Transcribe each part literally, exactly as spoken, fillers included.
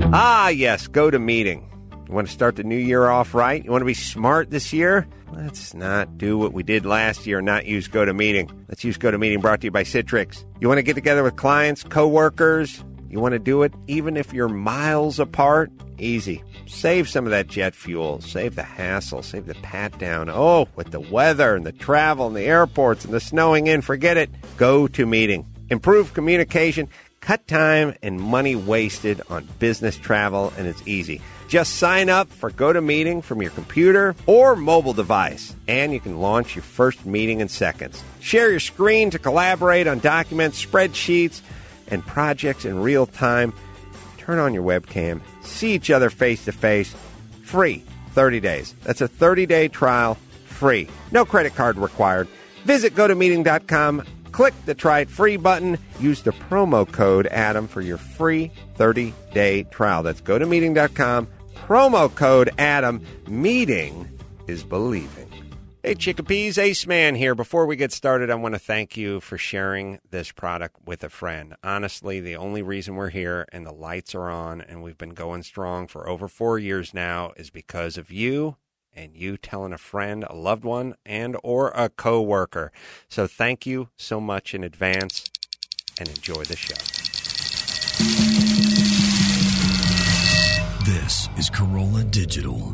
Ah, yes, GoToMeeting. You want to start the new year off right? You want to be smart this year? Let's not do what we did last year and not use GoToMeeting. Let's use GoToMeeting, brought to you by Citrix. You want to get together with clients, coworkers? You want to do it even if you're miles apart? Easy. Save some of that jet fuel. Save the hassle. Save the pat down. Oh, with the weather and the travel and the airports and the snowing in, forget it. GoToMeeting. Improve communication. Cut time and money wasted on business travel, and it's easy. Just sign up for GoToMeeting from your computer or mobile device, and you can launch your first meeting in seconds. Share your screen to collaborate on documents, spreadsheets, and projects in real time. Turn on your webcam, see each other face-to-face, free, thirty days. That's a thirty-day trial, free. No credit card required. Visit go to meeting dot com. Click the Try It Free button. Use the promo code Adam for your free thirty-day trial. That's go to meeting dot com. Promo code Adam. Meeting is believing. Hey, Chickapees, Ace Man here. Before we get started, I want to thank you for sharing this product with a friend. Honestly, the only reason we're here and the lights are on and we've been going strong for over four years now is because of you. And you telling a friend, a loved one, and or a coworker. So thank you so much in advance, and enjoy the show. This is Corolla Digital.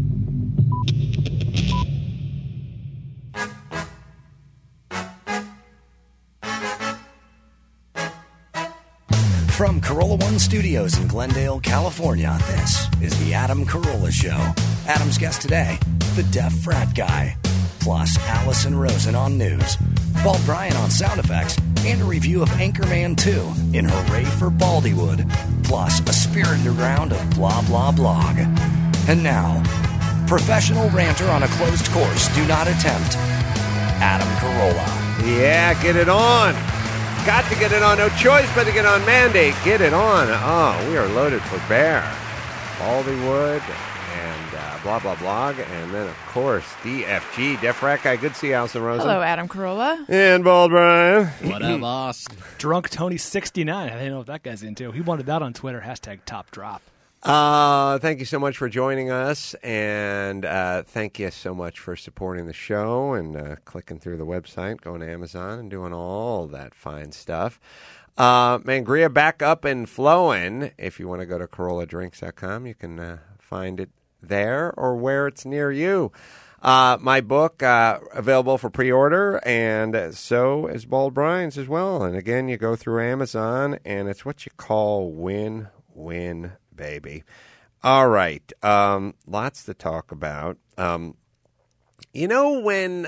From Corolla One Studios in Glendale, California, this is the Adam Carolla Show. Adam's guest today, the Deaf Frat Guy, plus Allison Rosen on news, Bald Brian on sound effects, and a review of Anchorman two in Hooray for Baldywood, plus a spirited round of blah blah blog. And now, professional ranter on a closed course, do not attempt, Adam Carolla. Yeah, get it on. Got to get it on. No choice but to get on mandate. Get it on. Oh, we are loaded for bear. Baldywood and uh, blah, blah, blog. And then, of course, D F G. Deaf Frat Guy. Good to see you, Allison Rosen. Hello, Adam Carolla. And Bald Brian. What up, boss? Drunk Tony sixty-nine. I didn't know what that guy's into. He wanted that on Twitter. Hashtag top drop. Uh, thank you so much for joining us, and uh, thank you so much for supporting the show and uh, clicking through the website, going to Amazon, and doing all that fine stuff. Uh, Mangria back up and flowing. If you want to go to Corolla Drinks dot com, you can uh, find it there or where it's near you. Uh, my book, uh, available for pre-order, and so is Bald Brian's as well. And again, you go through Amazon, and it's what you call win-win, baby. All right. Um, lots to talk about. Um, you know when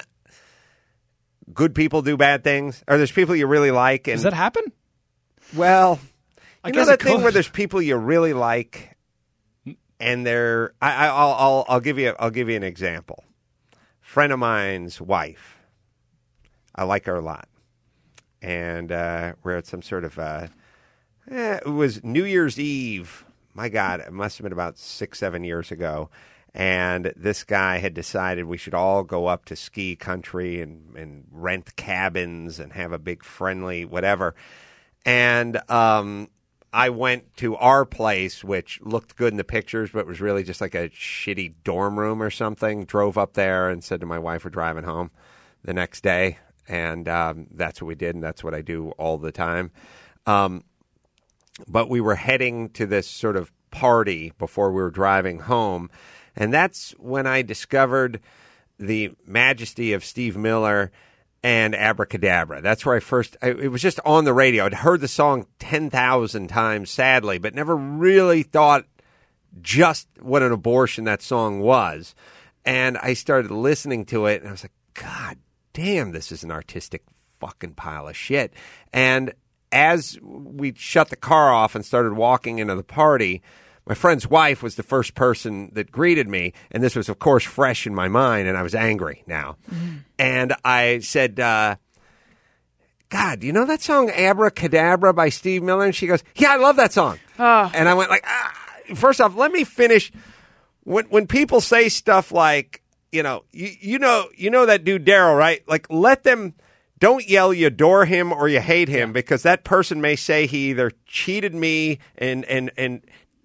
good people do bad things? Or there's people you really like. And, Does that happen? Well, I you guess know that it thing could. where there's people you really like, and they're. I, I, I'll, I'll, I'll give you. I'll give you an example. Friend of mine's wife. I like her a lot, and uh, we're at some sort of. Uh, eh, it was New Year's Eve. My God, it must have been about six, seven years ago. And this guy had decided we should all go up to ski country and, and rent cabins and have a big friendly whatever. And um, I went to our place, which looked good in the pictures, but was really just like a shitty dorm room or something. Drove up there and said to my wife, we're driving home the next day. And um, that's what we did, and that's what I do all the time. Um But we were heading to this sort of party before we were driving home. And that's when I discovered the majesty of Steve Miller and Abracadabra. That's where I first, I, it was just on the radio. I'd heard the song ten thousand times, sadly, but never really thought just what an abortion that song was. And I started listening to it, and I was like, God damn, this is an artistic fucking pile of shit. And as we shut the car off and started walking into the party, my friend's wife was the first person that greeted me, and this was, of course, fresh in my mind, and I was angry now. Mm-hmm. And I said, uh, God, do you know that song Abracadabra by Steve Miller? And she goes, yeah, I love that song. Oh. And I went like, ah. First off, let me finish. When when people say stuff like, you know, you, you know, you know that dude Daryl, right? Like, let them... Don't yell you adore him or you hate him, because that person may say he either cheated me and, and, and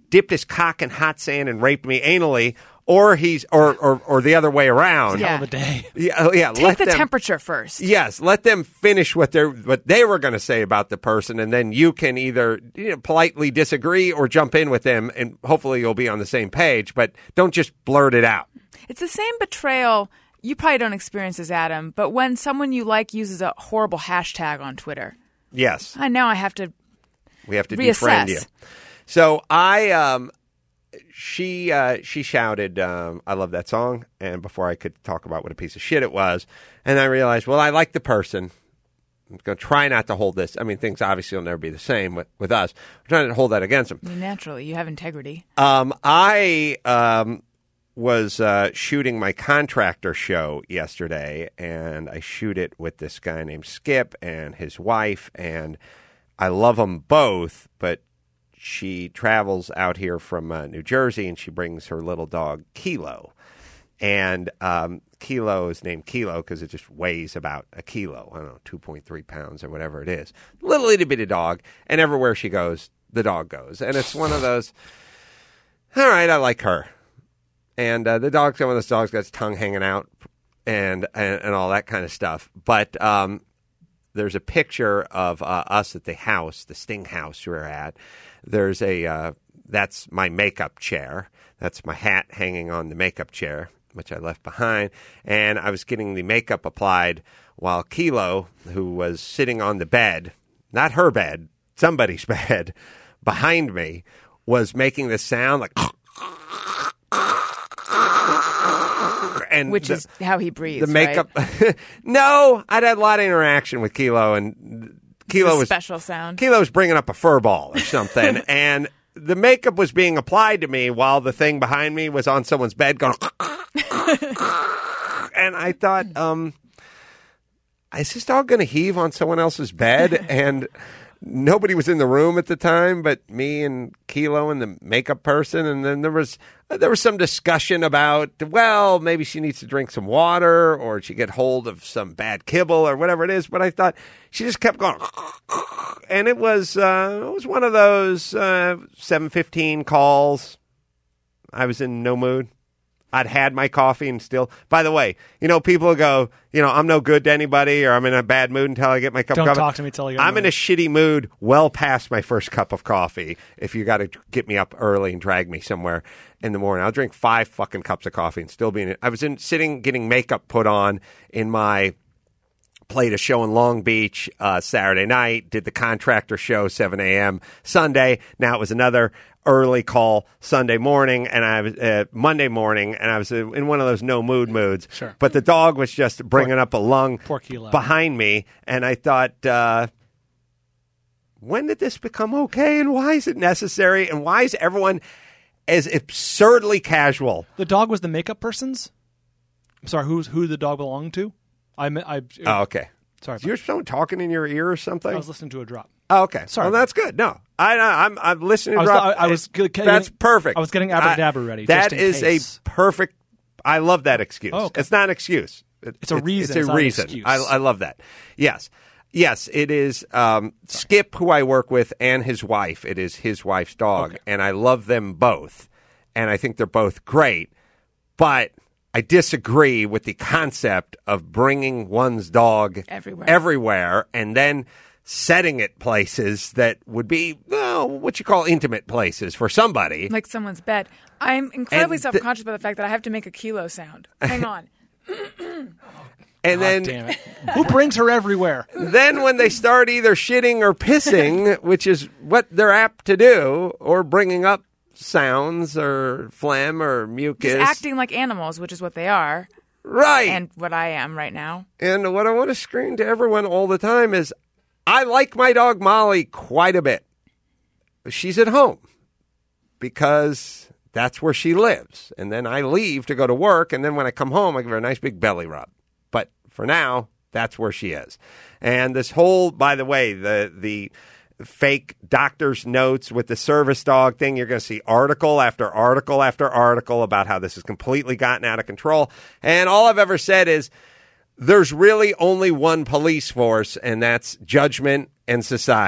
dipped his cock in hot sand and raped me anally, or he's or or, or the other way around. Hell of a day. Yeah, oh, yeah. Take let the them, temperature first. Yes, let them finish what they what they were going to say about the person, and then you can either you know, politely disagree or jump in with them, and hopefully you'll be on the same page. But don't just blurt it out. It's the same betrayal. You probably don't experience this, Adam, but when someone you like uses a horrible hashtag on Twitter. Yes, I know I have to. we have to reassess. defriend you. So I. Um, She uh, she shouted, um, I love that song, and before I could talk about what a piece of shit it was, and I realized, well, I like the person. I'm going to try not to hold this. I mean, things obviously will never be the same with, with us. I'm trying to hold that against them. I mean, naturally, you have integrity. Um, I um, was uh, shooting my contractor show yesterday, and I shoot it with this guy named Skip and his wife, and I love them both, but she travels out here from uh, New Jersey, and she brings her little dog, Kilo. And um, Kilo is named Kilo because it just weighs about a kilo. I don't know, two point three pounds or whatever it is. Little itty-bitty dog. And everywhere she goes, the dog goes. And it's one of those, all right, I like her. And uh, the dog's one of those dogs got its tongue hanging out and, and, and all that kind of stuff. But um, there's a picture of uh, us at the house, the Sting house we're at. There's a, uh, that's my makeup chair. That's my hat hanging on the makeup chair, which I left behind. And I was getting the makeup applied while Kilo, who was sitting on the bed, not her bed, somebody's bed, behind me, was making this sound like... And Which the, is how he breathes, the makeup. right? No, I'd had a lot of interaction with Kilo, and Kilo It's a was special sound. Kilo was bringing up a fur ball or something, and the makeup was being applied to me while the thing behind me was on someone's bed going. And I thought, um, is this dog going to heave on someone else's bed? And nobody was in the room at the time but me and Kilo and the makeup person. And then there was there was some discussion about, well, maybe she needs to drink some water or she get hold of some bad kibble or whatever it is. But I thought she just kept going. And it was uh, it was one of those uh, seven fifteen calls. I was in no mood. I'd had my coffee and still, by the way, you know, people go, you know, I'm no good to anybody or I'm in a bad mood until I get my cup Don't of coffee. talk to me till you're I'm in in a shitty mood well past my first cup of coffee. If you got to get me up early and drag me somewhere in the morning, I'll drink five fucking cups of coffee and still be in it. I was in sitting getting makeup put on in my, played a show in Long Beach uh, Saturday night, did the contractor show seven a.m. Sunday. Now it was another early call Sunday morning, and I was uh, Monday morning, and I was in one of those no mood moods. Sure. But the dog was just bringing Poor- up a lung poor Kilo. behind me, and I thought, uh, when did this become okay, and why is it necessary, and why is everyone as absurdly casual? The dog was the makeup person's? I'm sorry, who's who the dog belonged to? I, I Oh, okay. Sorry, Is your someone talking in your ear or something? I was listening to a drop. Oh, okay. Sorry. Well, that's good. No, I, I, I'm I'm listening. I was- to drop. I- I was It- getting- that's perfect. I was getting abracadabra ready, That just in is case. a perfect. I love that excuse. Oh, okay. It's not an excuse. It- It's a reason. It's a It's not an reason. excuse. I, I love that. Yes. Yes, it is um, Skip, who I work with, and his wife. It is his wife's dog, Okay. and I love them both, and I think they're both great. But I disagree with the concept of bringing one's dog Everywhere. everywhere and then setting it places that would be, well, what you call intimate places for somebody. Like someone's bed. I'm incredibly And the- self-conscious about the fact that I have to make a Kilo sound. Hang on. and God then, damn it. Who brings her everywhere? then when they start either shitting or pissing, which is what they're apt to do, or bringing up sounds or phlegm or mucus. Just acting like animals, which is what they are, right. and what I am right now. And what I want to scream to everyone all the time is, I like my dog Molly quite a bit. She's at home because that's where she lives. And then I leave to go to work, and then when I come home, I give her a nice big belly rub. But for now, that's where she is. And this whole, by the way, the the fake doctor's notes with the service dog thing, you're going to see article after article after article about how this has completely gotten out of control. And all I've ever said is, there's really only one police force, and that's judgment and society.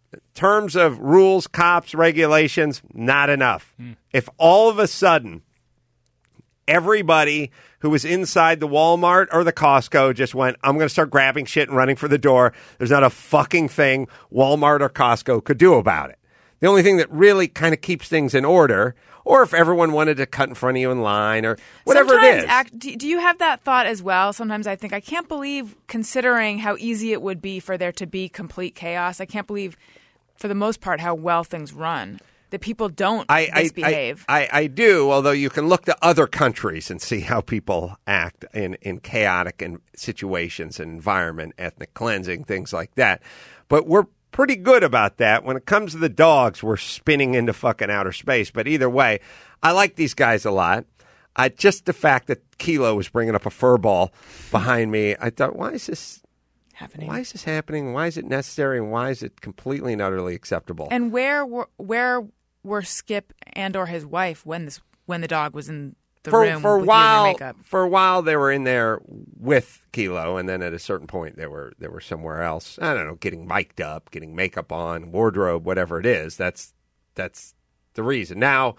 In terms of rules, cops, regulations, not enough. Mm. If all of a sudden everybody who was inside the Walmart or the Costco just went, I'm going to start grabbing shit and running for the door, there's not a fucking thing Walmart or Costco could do about it. The only thing that really kind of keeps things in order, or if everyone wanted to cut in front of you in line or whatever Sometimes it is. Act, do you have that thought as well? Sometimes I think, I can't believe, considering how easy it would be for there to be complete chaos, I can't believe, for the most part, how well things run. That people don't I, misbehave. I, I, I do, although you can look to other countries and see how people act in, in chaotic in situations and environment, ethnic cleansing, things like that. But we're pretty good about that. When it comes to the dogs, we're spinning into fucking outer space. But either way, I like these guys a lot. I, just the fact that Kilo was bringing up a fur ball behind me, I thought, why is this happening? Why is this happening? Why is it necessary? And why is it completely and utterly acceptable? And where were, where were Skip and or his wife when this when the dog was in the for, room for a with while, you in your makeup? For a while, they were in there with Kilo, and then at a certain point, they were they were somewhere else. I don't know, getting mic'd up, getting makeup on, wardrobe, whatever it is. That's that's the reason. Now,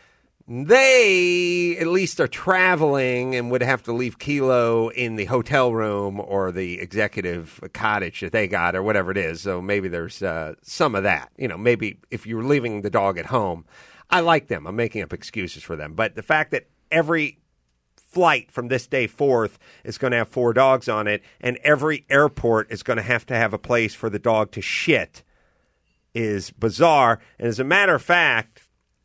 they at least are traveling and would have to leave Kilo in the hotel room or the executive cottage that they got or whatever it is. So maybe there's uh, some of that. You know, maybe if you're leaving the dog at home, I like them. I'm making up excuses for them. But the fact that every flight from this day forth is going to have four dogs on it and every airport is going to have to have a place for the dog to shit is bizarre. And as a matter of fact,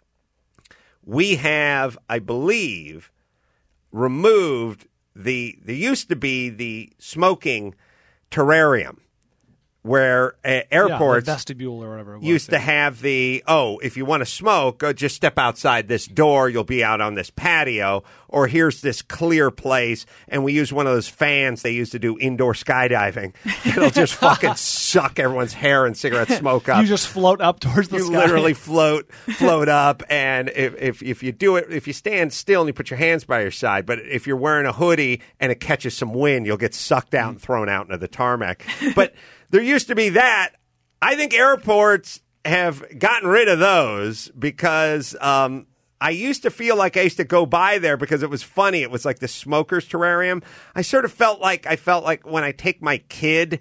we have, I believe, removed the, there used to be the smoking terrarium where uh, airports yeah, the vestibule or whatever it was, used yeah. to have the, oh, if you want to smoke, go just step outside this door. You'll be out on this patio. Or here's this clear place. And we use one of those fans they used to do indoor skydiving. It'll just fucking suck everyone's hair and cigarette smoke up. You just float up towards the you sky. You literally float, float up. And if, if, if you do it, if you stand still and you put your hands by your side, but if you're wearing a hoodie and it catches some wind, you'll get sucked out and thrown out into the tarmac. But there used to be that. I think airports have gotten rid of those because um, I used to feel like I used to go by there because it was funny. It was like the smoker's terrarium. I sort of felt like I felt like when I take my kid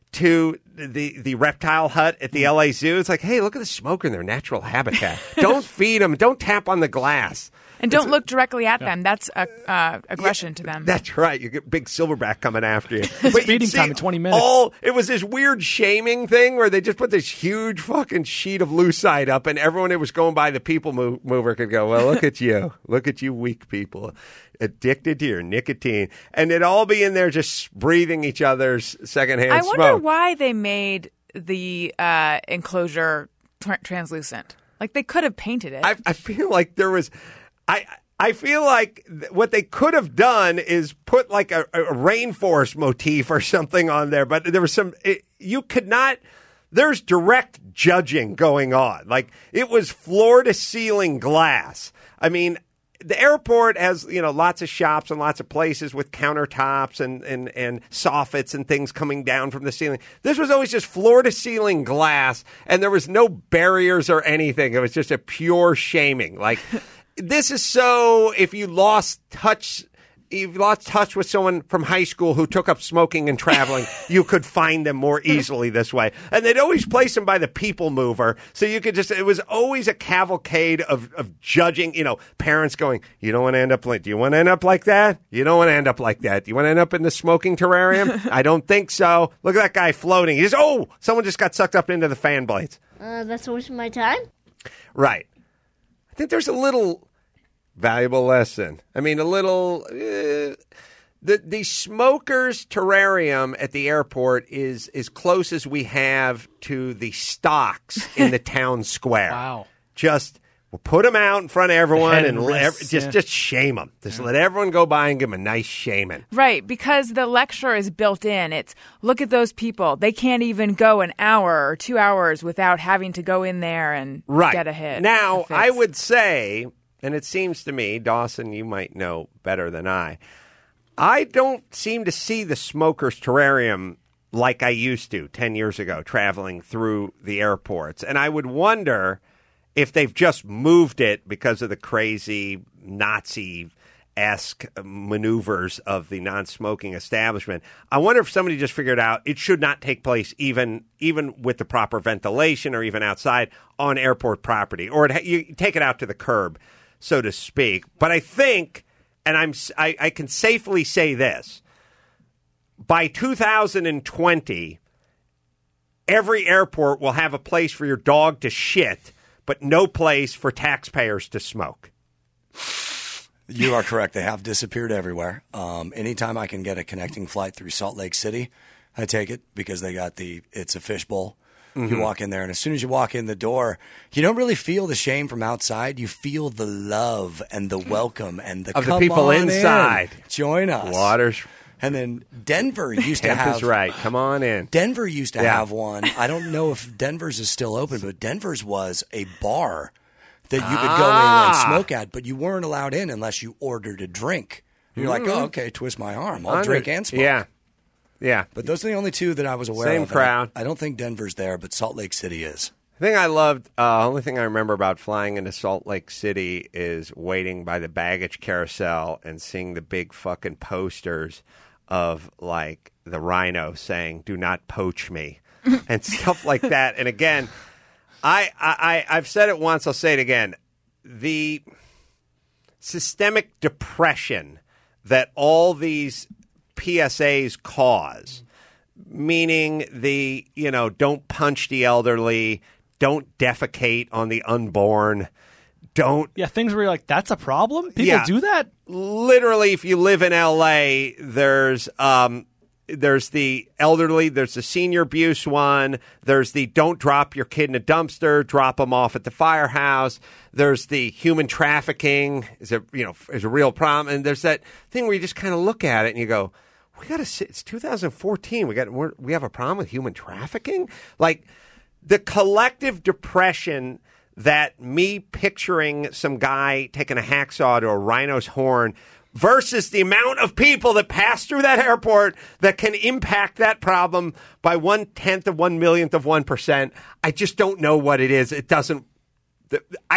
to the the reptile hut at the L A Zoo, it's like, hey, look at the smoker in their natural habitat. Don't feed them. Don't tap on the glass. And don't look directly at them. That's a, uh, aggression yeah, to them. That's right. You get big silverback coming after you. It's feeding time in twenty minutes. All, it was this weird shaming thing where they just put this huge fucking sheet of lucite up, and everyone that was going by the people move, mover could go, well, look at you. Look at you weak people. Addicted to your nicotine. And it'd all be in there just breathing each other's secondhand I smoke. I wonder why they made the uh, enclosure tra- translucent. Like, they could have painted it. I, I feel like there was... I I feel like th- what they could have done is put like a, a rainforest motif or something on there, but there was some, it, you could not, there's direct judging going on. Like, it was floor to ceiling glass. I mean, the airport has, you know, lots of shops and lots of places with countertops and, and, and soffits and things coming down from the ceiling. This was always just floor to ceiling glass, and there was no barriers or anything. It was just a pure shaming. Like, this is so, if you lost touch, if you lost touch with someone from high school who took up smoking and traveling, you could find them more easily this way. And they'd always place them by the people mover. So you could just, it was always a cavalcade of, of judging, you know, parents going, you don't want to end up like, do you want to end up like that? You don't want to end up like that. Do you want to end up in the smoking terrarium? I don't think so. Look at that guy floating. He's, oh, someone just got sucked up into the fan blades. Uh, that's a waste of my time? Right. I think there's a little valuable lesson. I mean, a little... Uh, the the smoker's terrarium at the airport is as close as we have to the stocks in the town square. Wow. Just we'll put them out in front of everyone Head and and let, wrists, just, yeah. just shame them. Just Yeah. let everyone go by and give them a nice shaming. Right, because the lecture is built in. It's, look at those people. They can't even go an hour or two hours without having to go in there and Right. get a hit. Now, If I it's- would say, and it seems to me, Dawson, you might know better than I, I don't seem to see the smoker's terrarium like I used to ten years ago, traveling through the airports. And I would wonder if they've just moved it because of the crazy Nazi-esque maneuvers of the non-smoking establishment. I wonder if somebody just figured out it should not take place even even with the proper ventilation or even outside on airport property, or it, you take it out to the curb, so to speak. But I think, and I'm I, I can safely say this, by two thousand twenty, every airport will have a place for your dog to shit, but no place for taxpayers to smoke. You are correct. They have disappeared everywhere. Um, anytime I can get a connecting flight through Salt Lake City, I take it because they got the, it's a fishbowl. Mm-hmm. You walk in there, and as soon as you walk in the door, you don't really feel the shame from outside. You feel the love and the welcome and the of come the people on inside. In, join us. Waters. And then Denver used to have. Is right. Come on in. Denver used to yeah. have one. I don't know if Denver's is still open, but Denver's was a bar that you could ah. go in and smoke at, but you weren't allowed in unless you ordered a drink. You're mm-hmm. like, oh, okay, twist my arm. I'll Under- drink and smoke. Yeah. Yeah. But those are the only two that I was aware Same of. Same crowd. I, I don't think Denver's there, but Salt Lake City is. The thing I loved, uh, only thing I remember about flying into Salt Lake City is waiting by the baggage carousel and seeing the big fucking posters of, like, the rhino saying, do not poach me, and stuff like that. And again, I, I, I've said it once, I'll say it again. The systemic depression that all these P S As cause, meaning the, you know, don't punch the elderly, don't defecate on the unborn, don't... Yeah, things where you're like, that's a problem? People yeah, do that? Literally, if you live in L A, there's... Um, There's the elderly, there's the senior abuse one, there's the don't drop your kid in a dumpster, drop them off at the firehouse, there's the human trafficking is a, you know, is a real problem, and there's that thing where you just kind of look at it and you go, we got to it's two thousand fourteen, we got we're, we have a problem with human trafficking? Like, the collective depression that me picturing some guy taking a hacksaw to a rhino's horn versus the amount of people that pass through that airport that can impact that problem by one tenth of one millionth of one percent. I just don't know what it is. It doesn't. I.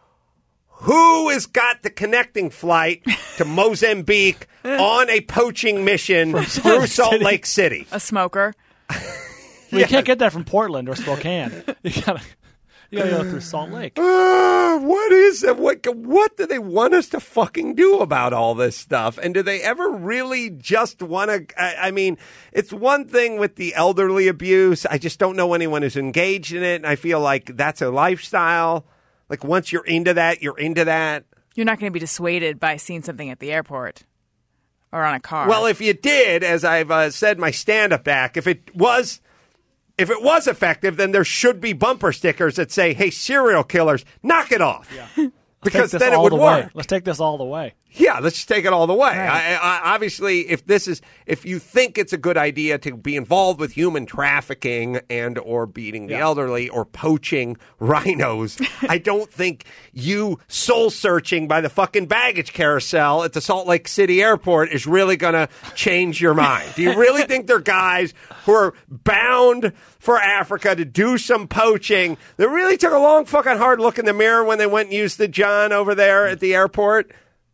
Who has got the connecting flight to Mozambique on a poaching mission through Salt City. Lake City? A smoker. Well, you can't get that from Portland or Spokane. You gotta. You gotta go through Salt Lake. Uh, what is it? What, what do they want us to fucking do about all this stuff? And do they ever really just want to? I, I mean, it's one thing with the elderly abuse. I just don't know anyone who's engaged in it. And I feel like that's a lifestyle. Like, once you're into that, you're into that. You're not going to be dissuaded by seeing something at the airport or on a car. Well, if you did, as I've uh, said my stand-up act, if it was... If it was effective, then there should be bumper stickers that say, hey, serial killers, knock it off. Yeah. Because then it would work. Way. Let's take this all the way. Yeah, let's just take it all the way. Right. I, I, obviously, if this is, if you think it's a good idea to be involved with human trafficking and or beating the yeah. elderly or poaching rhinos, I don't think you soul searching by the fucking baggage carousel at the Salt Lake City airport is really going to change your mind. Do you really think they're guys who are bound for Africa to do some poaching that really took a long fucking hard look in the mirror when they went and used the John over there at the airport?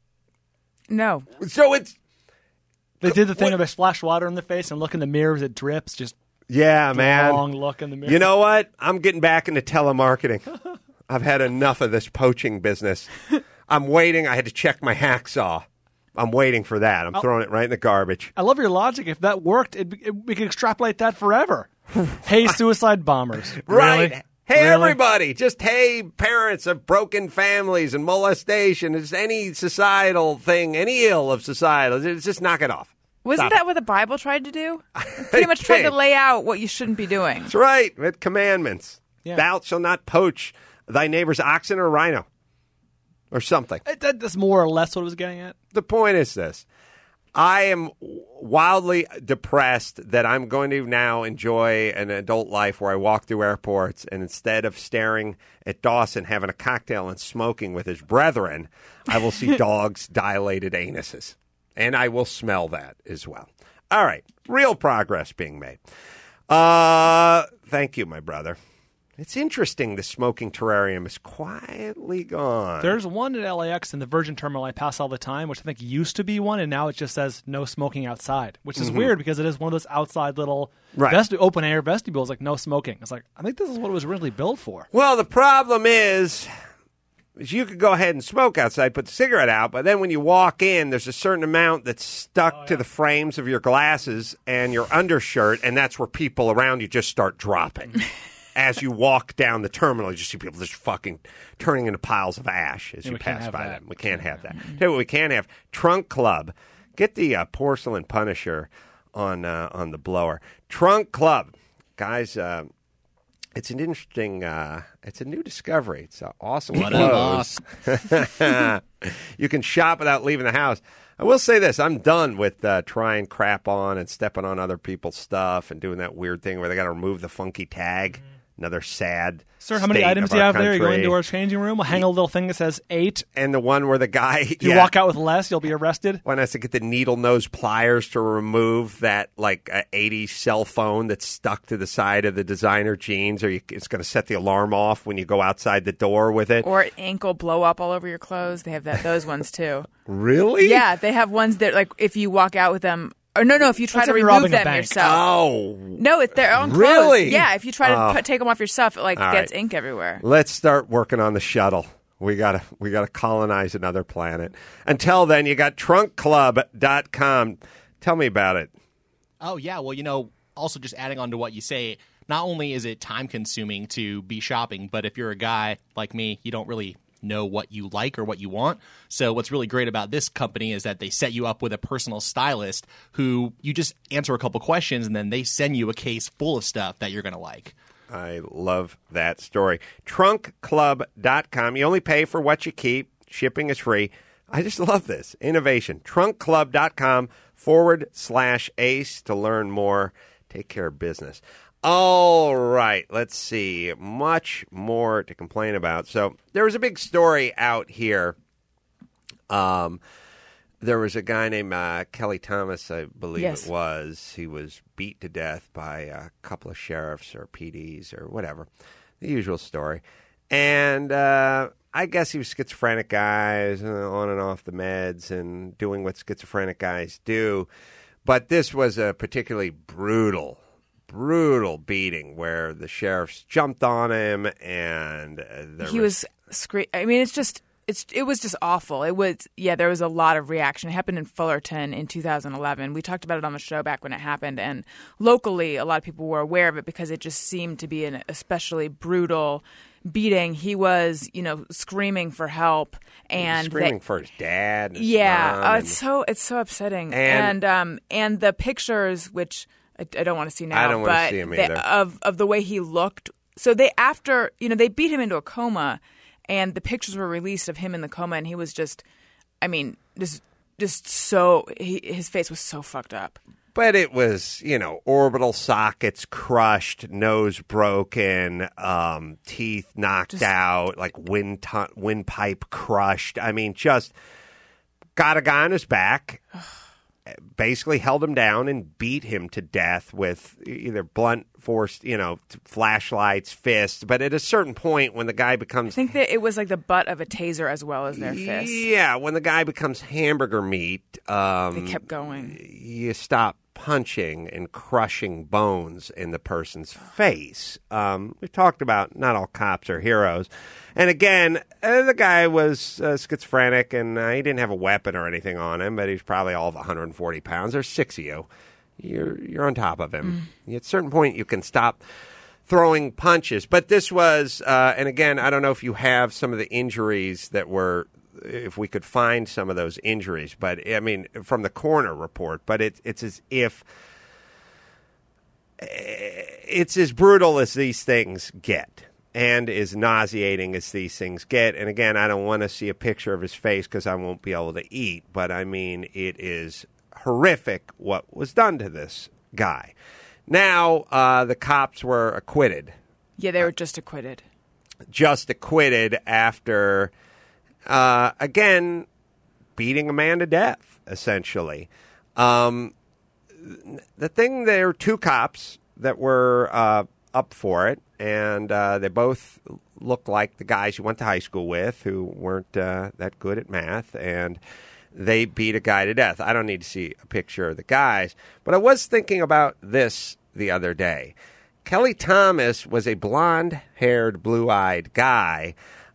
No. So it's... They did the thing what, where they splash water in the face and look in the mirror as it drips. Just yeah, man. Long look in the mirror. You know what? I'm getting back into telemarketing. I've had enough of this poaching business. I'm waiting. I had to check my hacksaw. I'm waiting for that. I'm I'll, throwing it right in the garbage. I love your logic. If that worked, it, it, we could extrapolate that forever. Hey, suicide bombers. Right. Really? Hey, really? everybody. Just, hey, parents of broken families and molestation. It's any societal thing, any ill of societal. It's just knock it off. Wasn't Stop that it. what the Bible tried to do? It pretty much tried to lay out what you shouldn't be doing. That's right. With commandments. Yeah. Thou shalt not poach thy neighbor's oxen or rhino or something. That, that's more or less what I was getting at. The point is this. I am wildly depressed that I'm going to now enjoy an adult life where I walk through airports and instead of staring at Dawson having a cocktail and smoking with his brethren, I will see dogs' dilated anuses. And I will smell that as well. All right. Real progress being made. Uh, thank you, my brother. It's interesting the smoking terrarium is quietly gone. There's one at L A X in the Virgin Terminal I pass all the time, which I think used to be one, and now it just says no smoking outside, which is mm-hmm. weird because it is one of those outside little right. vesti- open-air vestibules, like no smoking. It's like, I think this is what it was originally built for. Well, the problem is, is you could go ahead and smoke outside, put the cigarette out, but then when you walk in, there's a certain amount that's stuck oh, yeah. to the frames of your glasses and your undershirt, and that's where people around you just start dropping. As you walk down the terminal, you just see people just fucking turning into piles of ash as yeah, you pass by that. them. We can't have that. Tell you what we can have. Trunk Club. Get the uh, porcelain Punisher on uh, on the blower. Trunk Club. Guys, uh, it's an interesting, uh, it's a new discovery. It's an awesome what clothes. You can shop without leaving the house. I will say this. I'm done with uh, trying crap on and stepping on other people's stuff and doing that weird thing where they got to remove the funky tag. Another sad Sir, how many items do you have country. there? You go into our changing room, we'll hang a little thing that says eight. And the one where the guy... If you yeah, walk out with less, you'll be arrested. One has to get the needle-nose pliers to remove that, like, uh, eighties cell phone that's stuck to the side of the designer jeans, or you, it's going to set the alarm off when you go outside the door with it. Or ankle blow up all over your clothes. They have that those ones, too. Really? Yeah, they have ones that, like, if you walk out with them... Or no, no, if you try That's to if remove them yourself. Oh. No, it's their own clothes. Really? Yeah, if you try to oh. put, take them off yourself, it like All gets right. ink everywhere. Let's start working on the shuttle. We gotta we gotta colonize another planet. Until then, you got trunk club dot com. Tell me about it. Oh, yeah. Well, you know, also just adding on to what you say, not only is it time-consuming to be shopping, but if you're a guy like me, you don't really know what you like or what you want. So what's really great about this company is that they set you up with a personal stylist who you just answer a couple questions and then they send you a case full of stuff that you're going to like. I love that story. trunk club dot com. You only pay for what you keep. Shipping is free. I just love this. Innovation. trunk club dot com forward slash ace to learn more. Take care of business. All right, let's see. Much more to complain about. So there was a big story out here. Um, there was a guy named uh, Kelly Thomas, I believe yes. it was. He was beat to death by a couple of sheriffs or P Ds or whatever. The usual story. And uh, I guess he was a schizophrenic guy, on and off the meds and doing what schizophrenic guys do. But this was a particularly brutal brutal beating where the sheriffs jumped on him and uh, there he was, was scre- I mean, it's just it's it was just awful. It was yeah, there was a lot of reaction. It happened in Fullerton in two thousand eleven. We talked about it on the show back when it happened, and locally, a lot of people were aware of it because it just seemed to be an especially brutal beating. He was, you know, screaming for help and screaming they, for his dad. And his yeah, mom uh, and, it's so it's so upsetting. And, and um and the pictures, which I, I don't want to see now. I don't want to but see him the, either. Of of the way he looked. So they after you know they beat him into a coma, and the pictures were released of him in the coma, and he was just, I mean, just just so he, his face was so fucked up. But it was, you know, orbital sockets crushed, nose broken, um, teeth knocked just, out, like wind t- windpipe crushed. I mean, just got a guy on his back, basically held him down and beat him to death with either blunt force, you know, flashlights, fists. But at a certain point when the guy becomes... I think that it was like the butt of a taser as well as their fist. Yeah, when the guy becomes hamburger meat... Um, they kept going. You stop punching and crushing bones in the person's face. Um, we've talked about not all cops are heroes. And again, uh, the guy was uh, schizophrenic, and uh, he didn't have a weapon or anything on him, but he's probably all of one hundred forty pounds. There's six of you. You're, you're on top of him. Mm. At a certain point, you can stop throwing punches. But this was, uh, and again, I don't know if you have some of the injuries that were, if we could find some of those injuries, but I mean, from the coroner report, but it, it's as if it's as brutal as these things get and as nauseating as these things get. And again, I don't want to see a picture of his face because I won't be able to eat, but I mean, it is horrific what was done to this guy. Now, uh, the cops were acquitted. Yeah, they were just acquitted. Just acquitted after... Uh, again, beating a man to death, essentially. Um, the thing, there were two cops that were uh, up for it, and uh, they both looked like the guys you went to high school with who weren't uh, that good at math, and they beat a guy to death. I don't need to see a picture of the guys, but I was thinking about this the other day. Kelly Thomas was a blonde-haired, blue-eyed guy.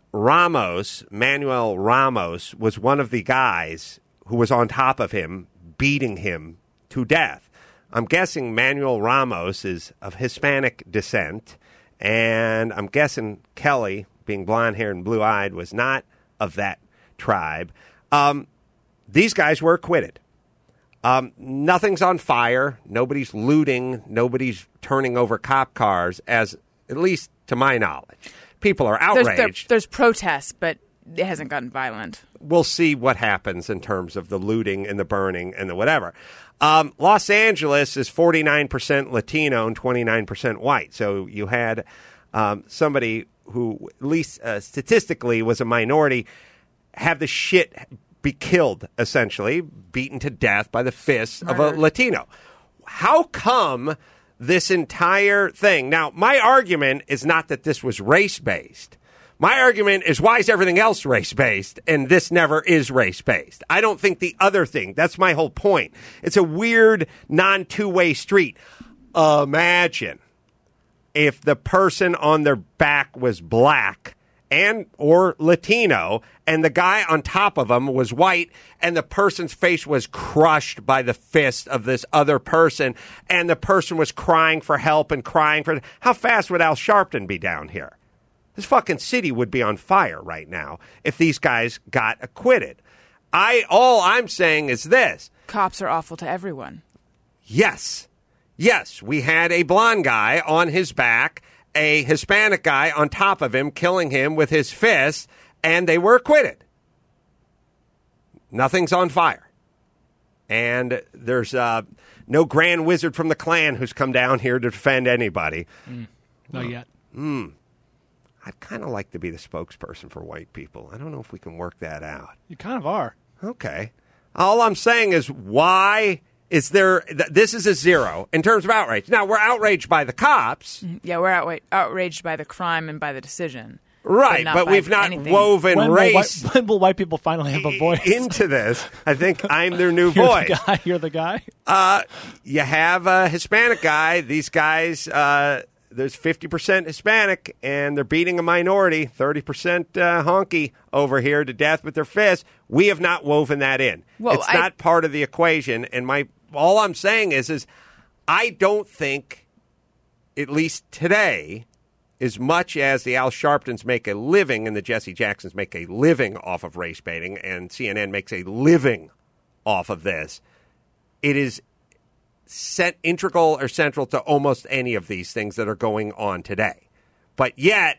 Ramos, Manuel Ramos, was one of the guys who was on top of him, beating him to death. I'm guessing Manuel Ramos is of Hispanic descent, and I'm guessing Kelly, being blonde-haired and blue-eyed, was not of that tribe. Um, these guys were acquitted. Um, nothing's on fire. Nobody's looting. Nobody's turning over cop cars, as at least to my knowledge. People are outraged. There's, there, there's protests, but it hasn't gotten violent. We'll see what happens in terms of the looting and the burning and the whatever. Um, Los Angeles is forty-nine percent Latino and twenty-nine percent white. So you had um, somebody who, at least uh, statistically, was a minority, have the shit be killed, essentially, beaten to death by the fists Murdered. of a Latino. How come this entire thing? Now, my argument is not that this was race-based. My argument is, why is everything else race-based and this never is race-based? I don't think the other thing. That's my whole point. It's a weird, non-two-way street. Imagine if the person on their back was black and or Latino, and the guy on top of them was white, and the person's face was crushed by the fist of this other person, and the person was crying for help and crying for... How fast would Al Sharpton be down here? This fucking city would be on fire right now if these guys got acquitted. I all I'm saying is this. Cops are awful to everyone. Yes. Yes, we had a blonde guy on his back, a Hispanic guy on top of him, killing him with his fist, and they were acquitted. Nothing's on fire. And there's uh, no grand wizard from the Klan who's come down here to defend anybody. Mm, not yet. Mm. I'd kind of like to be the spokesperson for white people. I don't know if we can work that out. You kind of are. Okay. All I'm saying is, why is there... Th- this is a zero in terms of outrage. Now, we're outraged by the cops. Yeah, we're outra- outraged by the crime and by the decision. Right, but, but we've not anything. woven when race... Will white, when will white people finally have a voice? into this. I think I'm their new You're voice. The guy, you're the guy? Uh, you have a Hispanic guy. These guys... Uh, There's fifty percent Hispanic, and they're beating a minority, thirty percent uh, honky over here to death with their fists. We have not woven that in. Well, it's I, not part of the equation. And my all I'm saying is, is I don't think, at least today, as much as the Al Sharptons make a living and the Jesse Jacksons make a living off of race baiting, and C N N makes a living off of this, it is Cent- integral or central to almost any of these things that are going on today. But yet,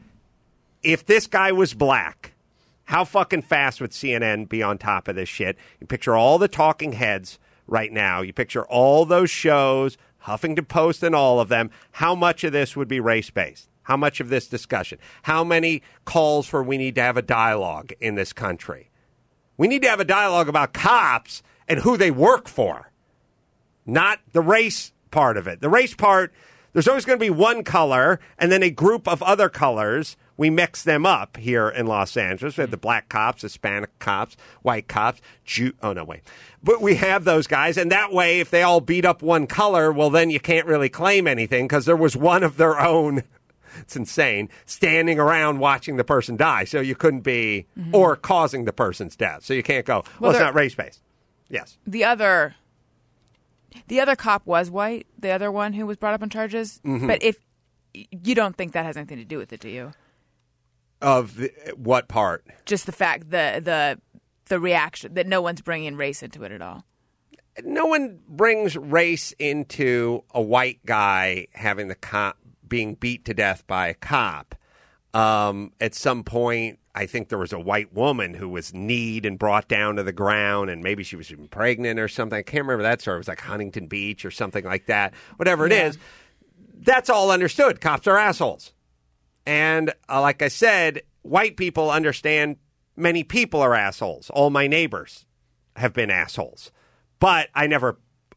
if this guy was black, how fucking fast would C N N be on top of this shit? You picture all the talking heads right now. You picture all those shows, Huffington Post and all of them. How much of this would be race-based? How much of this discussion? How many calls for we need to have a dialogue in this country? We need to have a dialogue about cops and who they work for. Not the race part of it. The race part, there's always going to be one color and then a group of other colors. We mix them up here in Los Angeles. We have the black cops, Hispanic cops, white cops, Jew. Oh, no, wait. But we have those guys. And that way, if they all beat up one color, well, then you can't really claim anything because there was one of their own, it's insane, standing around watching the person die. So you couldn't be, mm-hmm. or causing the person's death. So you can't go, well, well it's not race-based. Yes. The other... The other cop was white, the other one who was brought up on charges. Mm-hmm. But if you don't think that has anything to do with it, do you? Of the, what part? Just the fact, the the the reaction, that no one's bringing race into it at all. No one brings race into a white guy having the cop being beat to death by a cop. Um, at some point, I think there was a white woman who was kneed and brought down to the ground, and maybe she was even pregnant or something. I can't remember that story. It was like Huntington Beach or something like that. Whatever it yeah. is, that's all understood. Cops are assholes. And uh, like I said, white people understand many people are assholes. All my neighbors have been assholes. But I never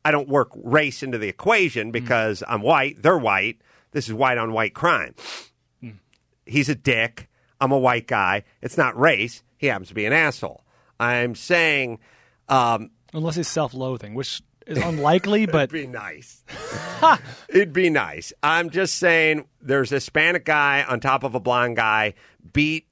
I don't work race into the equation because mm. I'm white, they're white. This is white on white crime. Mm. He's a dick. I'm a white guy. It's not race. He happens to be an asshole. I'm saying... Um, Unless he's self-loathing, which is unlikely, but... It'd be nice. It'd be nice. I'm just saying there's a Hispanic guy on top of a blonde guy beat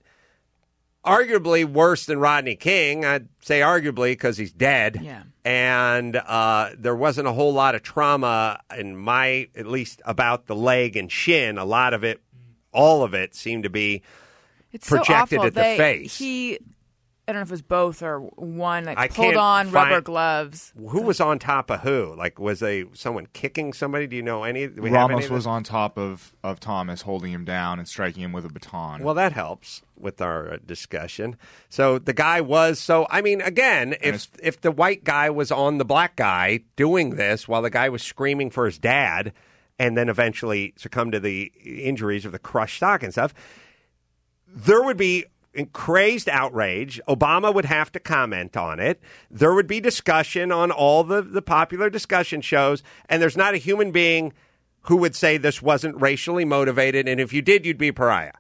arguably worse than Rodney King. I'd say arguably because he's dead. Yeah. And uh, there wasn't a whole lot of trauma in my, at least about the leg and shin. A lot of it, all of it seemed to be it's projected so at the they, face. He... I don't know if it was both or one. Like I pulled on find, rubber gloves. Who was on top of who? Like, was they someone kicking somebody? Do you know any? Do we have Ramos any of was this? on top of, of Thomas, holding him down and striking him with a baton. Well, that helps with our uh, discussion. So the guy was. So I mean, again, if if the white guy was on the black guy doing this while the guy was screaming for his dad, and then eventually succumbed to the injuries of the crushed stock and stuff, there would be in crazed outrage. Obama would have to comment on it. There would be discussion on all the, the popular discussion shows, and there's not a human being who would say this wasn't racially motivated, and if you did, you'd be a pariah.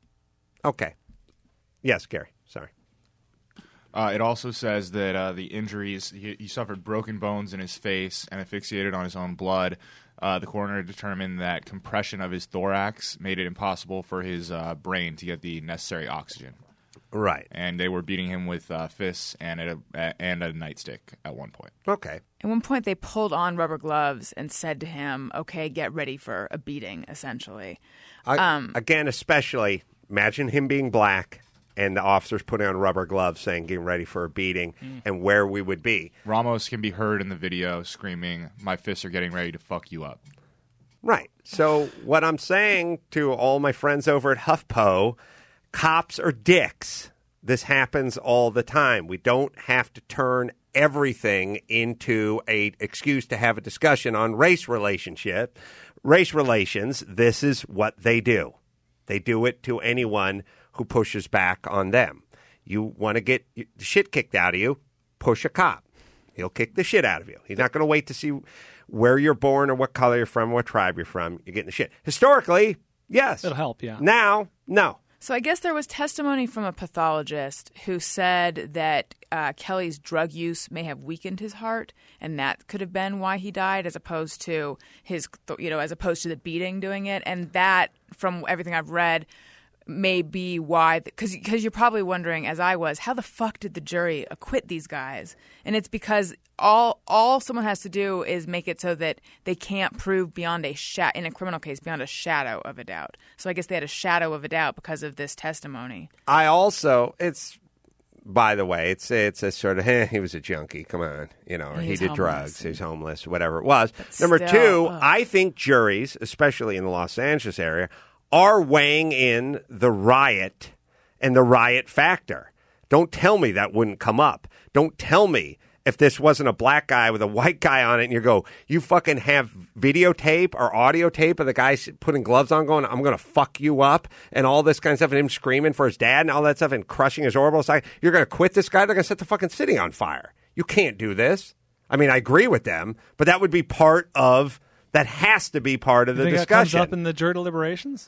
Okay. Yes, Gary. Sorry. Uh, it also says that uh, the injuries, he, he suffered broken bones in his face and asphyxiated on his own blood. Uh, the coroner determined that compression of his thorax made it impossible for his uh, brain to get the necessary oxygen. Right. And they were beating him with uh, fists and a, and a nightstick at one point. Okay. At one point, they pulled on rubber gloves and said to him, okay, get ready for a beating, essentially. I, um, again, especially, imagine him being black and the officers putting on rubber gloves saying, getting ready for a beating, mm. and where we would be. Ramos can be heard in the video screaming, my fists are getting ready to fuck you up. Right. So what I'm saying to all my friends over at HuffPo, cops are dicks. This happens all the time. We don't have to turn everything into a excuse to have a discussion on race relationship, race relations. This is what they do. They do it to anyone who pushes back on them. You want to get the shit kicked out of you, push a cop. He'll kick the shit out of you. He's not going to wait to see where you're born or what color you're from, what tribe you're from. You're getting the shit. Historically, yes. It'll help, yeah. Now, no. So I guess there was testimony from a pathologist who said that uh, Kelly's drug use may have weakened his heart, and that could have been why he died, as opposed to his, you know, as opposed to the beating doing it. And that, from everything I've read, may be why, because because you're probably wondering, as I was, how the fuck did the jury acquit these guys? And it's because all all someone has to do is make it so that they can't prove beyond a sha- in a criminal case beyond a shadow of a doubt. So I guess they had a shadow of a doubt because of this testimony. I also, it's, by the way, it's it's a sort of, eh, he was a junkie, come on, you know, or He he was did homeless. drugs, he's homeless, whatever it was. But Number still, two, ugh. I think juries, especially in the Los Angeles area, are weighing in the riot and the riot factor. Don't tell me that wouldn't come up. Don't tell me if this wasn't a black guy with a white guy on it and you go, you fucking have videotape or audio tape of the guy putting gloves on going, I'm going to fuck you up and all this kind of stuff, and him screaming for his dad and all that stuff and crushing his orbital side. You're going to quit this guy? They're going to set the fucking city on fire. You can't do this. I mean, I agree with them, but that would be part of, that has to be part of You the think discussion. that comes up in the jury deliberations?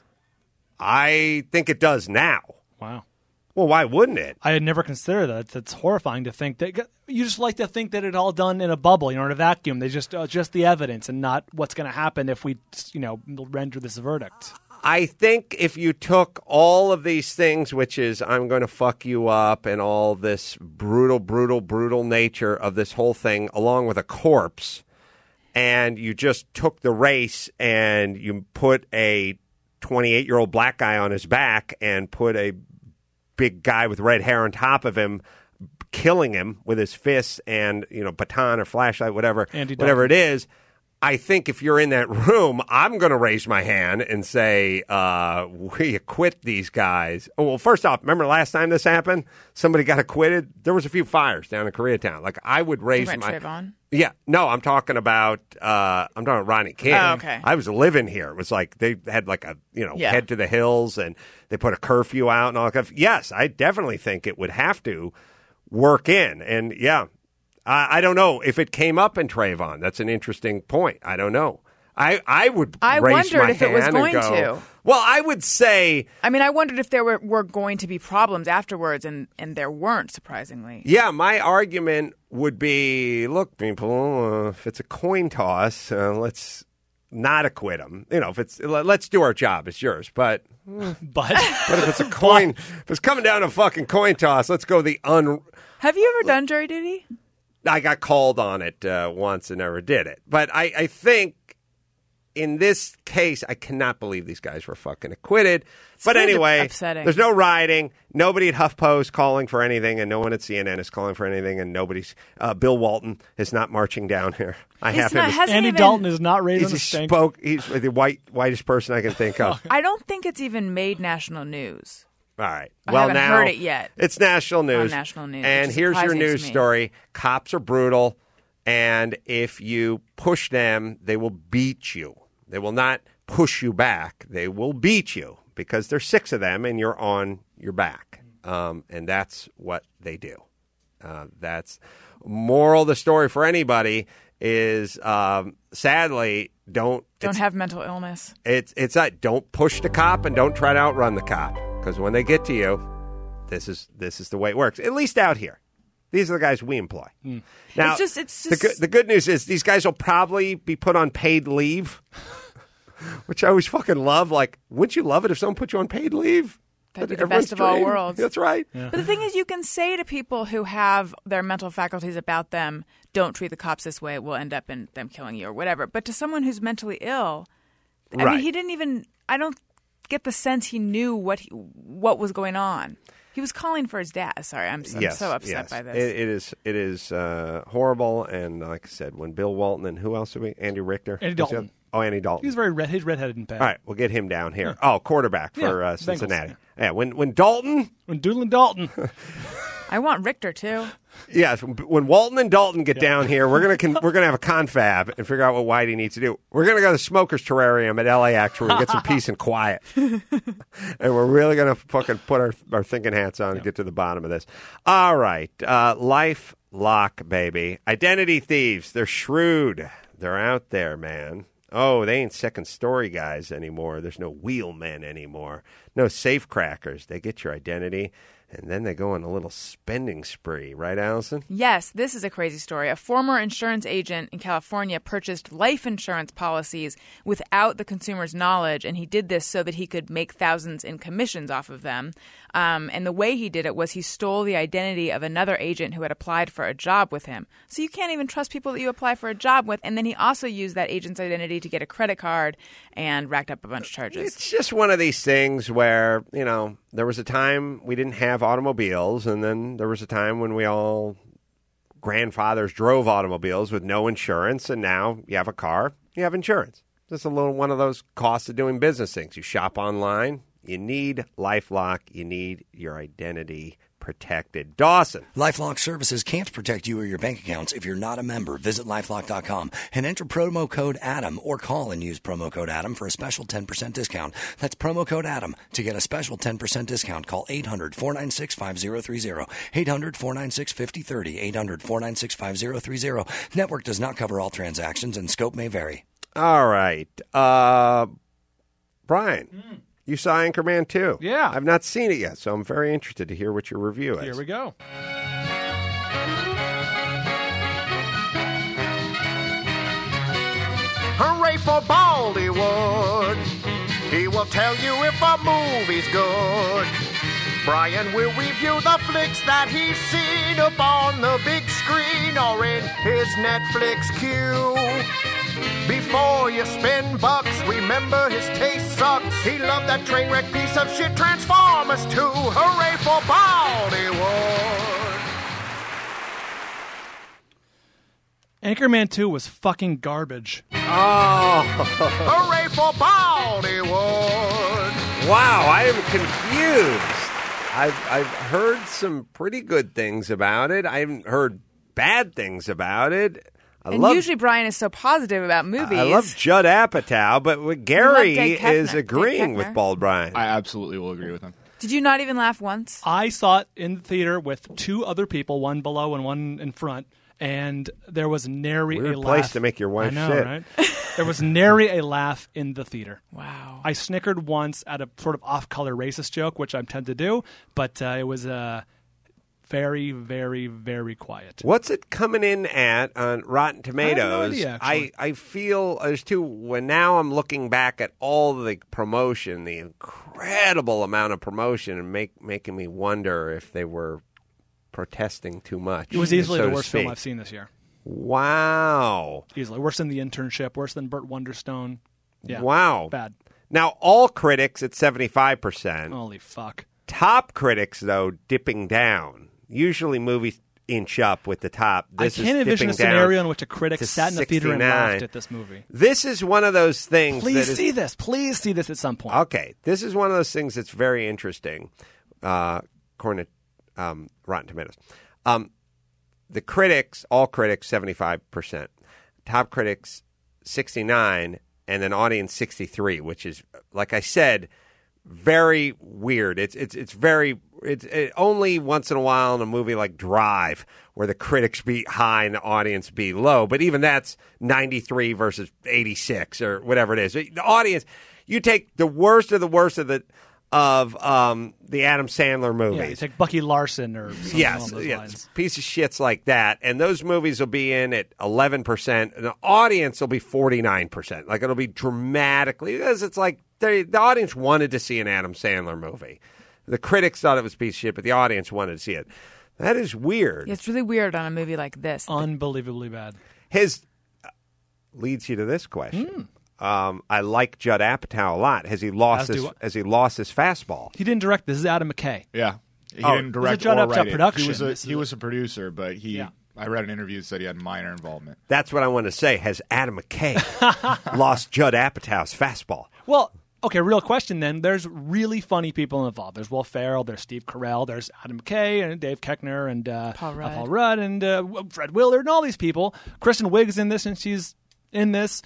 I think it does now. Wow. Well, why wouldn't it? I had never considered that. That's horrifying to think that. You just like to think that it all done in a bubble, you know, in a vacuum. They just uh, just the evidence and not what's going to happen if we, you know, render this verdict. I think if you took all of these things, which is I'm going to fuck you up and all this brutal, brutal, brutal nature of this whole thing, along with a corpse, and you just took the race and you put a twenty-eight-year-old black guy on his back and put a big guy with red hair on top of him, killing him with his fists and, you know, baton or flashlight, whatever, Andy whatever Dalton. it is. I think if you're in that room, I'm going to raise my hand and say, uh, we acquit these guys. Oh, well, first off, remember last time this happened? Somebody got acquitted. There was a few fires down in Koreatown. Like, I would raise You my... meant Trayvon? Yeah. No, I'm talking about, uh, I'm talking about Ronnie King. Oh, okay. I was living here. It was like, they had like a, you know, Yeah. head to the hills and they put a curfew out and all that. Yes, I definitely think it would have to work in. And yeah, I, I don't know if it came up in Trayvon. That's an interesting point. I don't know. I, I would I raise wondered my if it was hand going and go, to. Well, I would say, I mean, I wondered if there were, were going to be problems afterwards, and, and there weren't, surprisingly. yeah, my argument would be, look, people, uh, if it's a coin toss, uh, let's not acquit him. You know, if it's let's do our job. It's yours, but But but if it's a coin, if it's coming down to a fucking coin toss, let's go the un. Have you ever done jury duty? I got called on it uh, once and never did it, but I, I think. In this case, I cannot believe these guys were fucking acquitted. It's but really anyway, upsetting. there's no rioting. Nobody at HuffPost calling for anything, and no one at C N N is calling for anything, and nobody's. Uh, Bill Walton is not marching down here. I He's have not- him. hasn't Andy even- Dalton is not raising He's a a stink. spoke. He's the white whitest person I can think of. I don't think it's even made national news. All right. I well, haven't now heard it yet. It's national news. On national news, And which is here's your surprising to news me. story: cops are brutal, and if you push them, they will beat you. They will not push you back. They will beat you because there's six of them and you're on your back. Um, and that's what they do. Uh, that's moral of the story for anybody is um, sadly don't Don't it's, have mental illness. it's it's that don't push the cop and don't try to outrun the cop because when they get to you, this is this is the way it works. At least out here. These are the guys we employ. Mm. Now, It's just- it's the, just- good, the good news is these guys will probably be put on paid leave, which I always fucking love. Like, wouldn't you love it if someone put you on paid leave? That'd be the Everyone's best of all trained. worlds. That's right. But the thing is, you can say to people who have their mental faculties about them, don't treat the cops this way, it will end up in them killing you or whatever. But to someone who's mentally ill, I Right. mean, he didn't even, I don't get the sense he knew what he, what was going on. He was calling for his dad. Sorry, I'm, I'm yes, so upset yes. by this. It, it is it is uh, horrible. And like I said, when Bill Walton and who else did we? Andy Richter? Andy Who's the Dalton. other- Oh, Andy Dalton. He's very red. He's redheaded and bad. All right, we'll get him down here. Oh, quarterback for Yeah, uh, Cincinnati. Bengals, Yeah, when when Dalton, When Doolin Dalton, I want Richter, too. yes, when Walton and Dalton get down here, we're gonna con- we're gonna have a confab and figure out what Whitey needs to do. We're gonna go to the Smokers Terrarium at L A X where we get some peace and quiet, and we're really gonna fucking put our our thinking hats on and get to the bottom of this. All right, uh, Life Lock, baby, identity thieves. They're shrewd. They're out there, man. Oh, they ain't second story guys anymore. There's no wheelmen anymore. No safe crackers. They get your identity, and then they go on a little spending spree. Right, Allison? Yes, this is a crazy story. A former insurance agent in California purchased life insurance policies without the consumer's knowledge, and he did this so that he could make thousands in commissions off of them. Um, and the way he did it was he stole the identity of another agent who had applied for a job with him. So you can't even trust people that you apply for a job with. And then he also used that agent's identity to get a credit card and racked up a bunch of charges. It's just one of these things where, you know, there was a time we didn't have automobiles, and then there was a time when we all grandfathers drove automobiles with no insurance, and now you have a car, you have insurance. Just a little one of those costs of doing business things. You shop online, you need LifeLock, you need your identity protected. Dawson. LifeLock Services can't protect you or your bank accounts if you're not a member. Visit lifelock dot com and enter promo code ADAM or call and use promo code ADAM for a special ten percent discount. That's promo code ADAM to get a special ten percent discount. Call eight hundred, four nine six, five zero three zero, eight hundred, four nine six, five zero three zero, eight hundred, four nine six, five zero three zero. Network does not cover all transactions and scope may vary. All right. Uh, Brian, mm. you saw Anchorman two. Yeah. I've not seen it yet, so I'm very interested to hear what your review is. Here we go. Hooray for Bollywood. He will tell you if a movie's good. Brian will review the flicks that he's seen up on the big screen or in his Netflix queue. Before you spend bucks, remember his taste sucks. He loved that train wreck piece of shit Transformers two. Hooray for Bollywood. Anchorman two was fucking garbage. Oh. Hooray for Bollywood. Wow, I am confused. I've, I've heard some pretty good things about it. I haven't heard bad things about it. I and love, usually Brian is so positive about movies. I love Judd Apatow, but what Gary Dave Koechner- is Dave agreeing Koechner. with Bald Brian. I absolutely will agree with him. Did you not even laugh once? I saw it in the theater with two other people, one below and one in front, and there was nary Weird a place laugh. to make your wife I know, shit. right? There was nary a laugh in the theater. Wow. I snickered once at a sort of off-color racist joke, which I tend to do, but uh, it was uh, very, very, very quiet. What's it coming in at on Rotten Tomatoes? idea, I, actually. I feel there's two. When now I'm looking back at all the promotion, the incredible amount of promotion, and make making me wonder if they were protesting too much. It was easily so the to worst film speak. I've seen this year. Wow. Easily. Worse than The Internship, worse than Burt Wonderstone. Yeah. Wow. Bad. Now, all critics at seventy-five percent. Holy fuck. Top critics, though, dipping down. Usually movies inch up with the top. This I can't is envision dipping a scenario down in which a critic to sat in the theater and sixty-nine. laughed at this movie. This is one of those things Please that is, see this. Please see this at some point. Okay, this is one of those things that's very interesting, uh, according to um, Rotten Tomatoes. Um, the critics, all critics, seventy-five percent. Top critics, sixty-nine, and then audience, sixty-three, which is, like I said, very weird. It's it's it's very it's it, only once in a while in a movie like Drive where the critics be high and the audience be low. But even that's ninety-three versus eighty-six or whatever it is. The audience, you take the worst of the worst of the of um, the Adam Sandler movies. Yeah, you take Bucky Larson or something Yes, along those yes, lines. piece of shits like that, and those movies will be in at eleven percent, and the audience will be forty-nine percent. Like, it'll be dramatically, because it's like they, the audience wanted to see an Adam Sandler movie. The critics thought it was a piece of shit, but the audience wanted to see it. That is weird. Yeah, it's really weird on a movie like this. Unbelievably bad. His uh, leads you to this question. Um, I like Judd Apatow a lot. Has he lost As his do I. Has he lost his fastball? He didn't direct this. This is Adam McKay. Yeah. He Oh, didn't it was a direct Judd or Apatow write it. production. He was a, This is he a- was a producer, but he. Yeah. I read an interview that said he had minor involvement. That's what I want to say. Has Adam McKay lost Judd Apatow's fastball? Well, okay, real question then. There's really funny people involved. There's Will Ferrell, there's Steve Carell, there's Adam McKay and Dave Koechner and uh, Paul Rudd. uh, Paul Rudd and uh, Fred Willard and all these people. Kristen Wiig's in this and she's in this.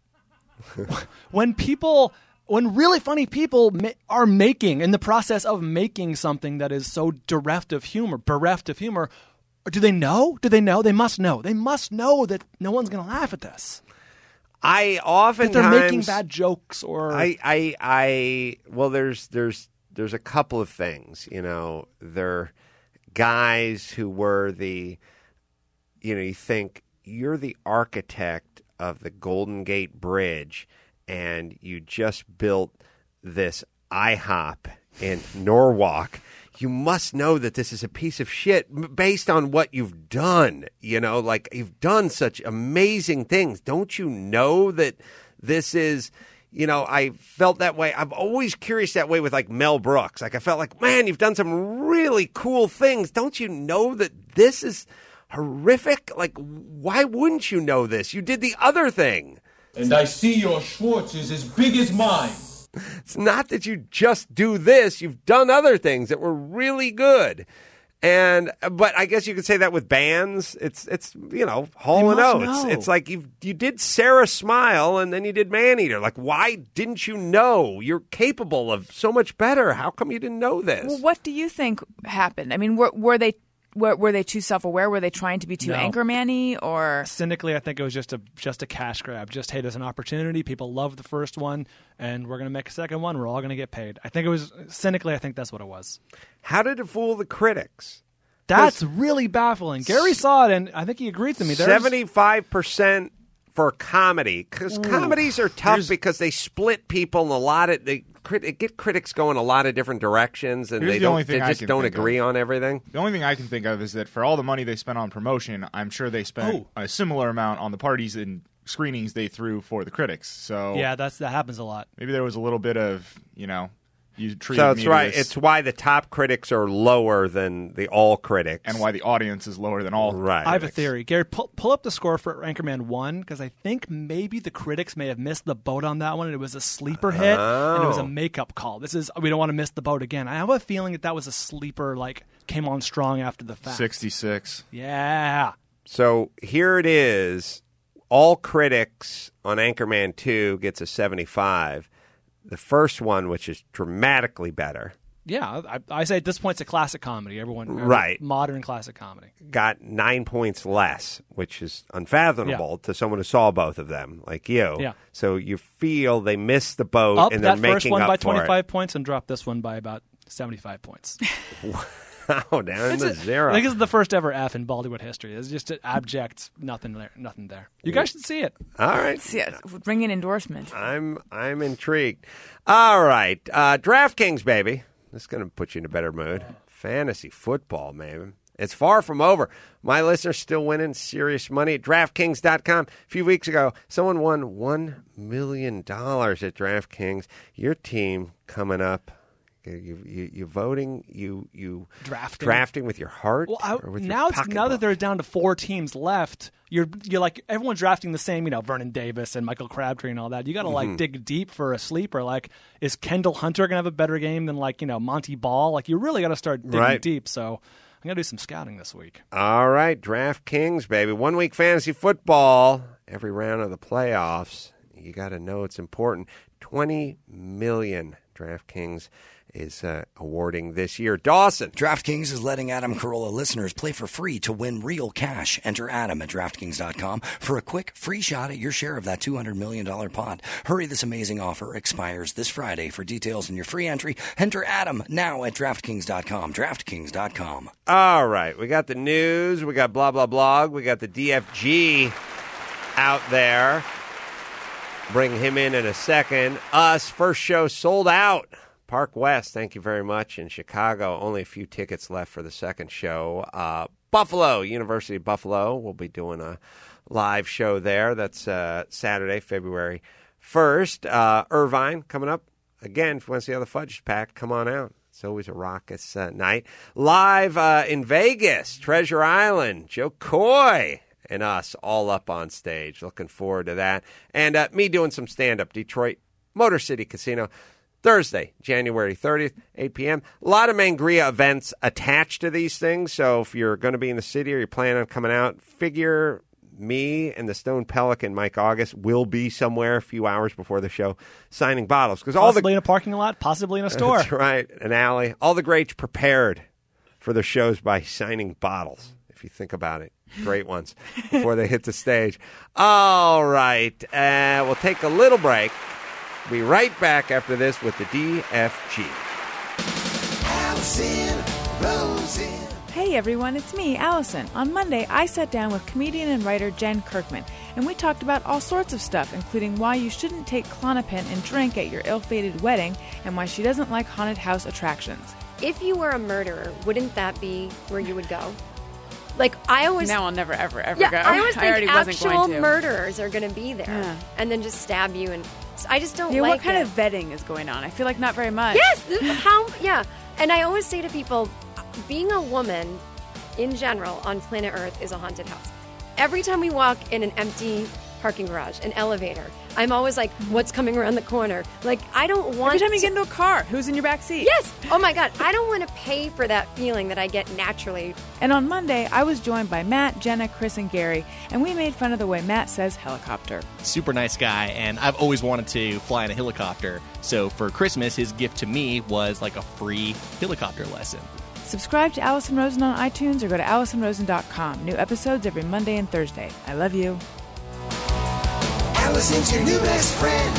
When people, when really funny people ma- are making, in the process of making something that is so bereft of humor, bereft of humor, do they know? Do they know? They must know. They must know that no one's going to laugh at this. I That oftentimes they're making bad jokes or... I, I, I, well, there's, there's, there's a couple of things. You know, they're guys who were the, you know, you think you're the architect of the Golden Gate Bridge, and you just built this IHOP in Norwalk. You must know that this is a piece of shit m- based on what you've done. You know, like, you've done such amazing things. Don't you know that this is, you know, I felt that way. I'm always curious that way with, like, Mel Brooks. Like, I felt like, man, you've done some really cool things. Don't you know that this is horrific? Like, why wouldn't you know this? You did the other thing. And I see your Schwartz is as big as mine. It's not that you just do this. You've done other things that were really good. And but I guess you could say that with bands. It's it's you know Hall and must Oates. know. It's like you you did Sarah Smile and then you did Maneater. Like, why didn't you know? You're capable of so much better. How come you didn't know this? Well, what do you think happened? I mean, were, were they were, were they too self-aware? Were they trying to be too No. Anchorman-y? Or Cynically, I think it was just a just a cash grab. Just, hey, there's an opportunity. People love the first one, and we're going to make a second one. We're all going to get paid. I think it was cynically. I think that's what it was. How did it fool the critics? That's really baffling. Gary saw it, and I think he agreed with me. There's- Seventy-five percent for comedy, because comedies are tough because they split people in a lot of they crit, get critics going a lot of different directions, and Here's they the don't only thing they I just can don't think of. agree on everything. The only thing I can think of is that for all the money they spent on promotion, I'm sure they spent Oh. a similar amount on the parties and screenings they threw for the critics. So Yeah, that's that happens a lot. maybe there was a little bit of, you know, you treated So me it's to right. this- It's why the top critics are lower than the all critics, and why the audience is lower than all. Right. I have a critics. theory. Gary, pull, pull up the score for Anchorman one, because I think maybe the critics may have missed the boat on that one, and it was a sleeper hit, and it was a Oh. makeup call. This is, we don't want to miss the boat again. I have a feeling that that was a sleeper, like, came on strong after the fact. sixty-six. Yeah. So here it is. All critics on Anchorman two gets a seventy-five. The first one, which is dramatically better, Yeah, I, I say at this point it's a classic comedy. Everyone, Right. modern classic comedy. got nine points less, which is unfathomable to someone who saw both of them, like you. Yeah. So you feel they missed the boat Up and they're that making first one up by for twenty-five points and dropped this one by about seventy-five points. it. Wow, down in the zero. I think this is the first ever F in Ballywood history. It's just an abject nothing there. Nothing there. You guys should see it. All right. Yeah, bring an endorsement. I'm I'm intrigued. All right, uh, DraftKings, baby. This is going to put you in a better mood. Fantasy football, man. It's far from over. My listeners still winning serious money at DraftKings dot com. A few weeks ago, someone won one million dollars at DraftKings. Your team coming up. You, you, you voting, you you Drafting. drafting with your heart, Well, I, or with now your it's, now that pocketbook? they're down to four teams left, you're you're like everyone's drafting the same. You know, Vernon Davis and Michael Crabtree and all that. You got to Mm-hmm. like dig deep for a sleeper. Like, is Kendall Hunter gonna have a better game than like you know Monty Ball? Like, you really got to start digging Right. deep. So I'm gonna do some scouting this week. All right, DraftKings, baby. One week fantasy football, every round of the playoffs. You got to know it's important. twenty million DraftKings is uh, awarding this year. Dawson. DraftKings is letting Adam Carolla listeners play for free to win real cash. Enter Adam at DraftKings dot com for a quick free shot at your share of that two hundred million dollars pot. Hurry, this amazing offer expires this Friday. For details and your free entry, enter Adam now at DraftKings dot com. DraftKings dot com. All right, we got the news. We got blah, blah, blog. We got the D F G out there. Bring him in in a second. Us, first show sold out. Park West, thank you very much. In Chicago, only a few tickets left for the second show. Uh, Buffalo, University of Buffalo, we'll be doing a live show there. That's uh, Saturday, February first. Uh, Irvine coming up. Again, if you want to see how the fudge is packed, come on out. It's always a raucous uh, night. Live uh, in Vegas, Treasure Island, Joe Coy and us all up on stage. Looking forward to that. And uh, me doing some stand-up, Detroit Motor City Casino. Thursday, January thirtieth, eight p.m. A lot of Mangria events attached to these things, so if you're going to be in the city or you're planning on coming out, figure me and the Stone Pelican, Mike August, will be somewhere a few hours before the show signing bottles. Because all the Possibly in a parking lot, possibly in a store. That's right, an alley. All the greats prepared for the shows by signing bottles, if you think about it. Great ones before they hit the stage. All right, uh, we'll take a little break. Be right back after this with the D F G. Allison Rosen. Hey everyone, it's me, Allison. On Monday, I sat down with comedian and writer Jen Kirkman, and we talked about all sorts of stuff, including why you shouldn't take Klonopin and drink at your ill-fated wedding, and why she doesn't like haunted house attractions. If you were a murderer, wouldn't that be where you would go? Like, I always... Now I'll never, ever, ever yeah, go. I always think already wasn't actual going to. murderers are going to be there Yeah. and then just stab you. And I just don't Yeah, like what kind it. of vetting is going on? I feel like not very much. Yes! this is how... Yeah. And I always say to people, being a woman, in general, on planet Earth is a haunted house. Every time we walk in an empty parking garage, an elevator, I'm always like, what's coming around the corner? Like, I don't want Every time you to... get into a car, who's in your back seat? Yes! Oh my God. I don't want to pay for that feeling that I get naturally. And on Monday, I was joined by Matt, Jenna, Chris, and Gary, and we made fun of the way Matt says helicopter. Super nice guy, and I've always wanted to fly in a helicopter. So for Christmas, his gift to me was like a free helicopter lesson. Subscribe to Allison Rosen on iTunes or go to allison rosen dot com. New episodes every Monday and Thursday. I love you. Allison's your new best friend.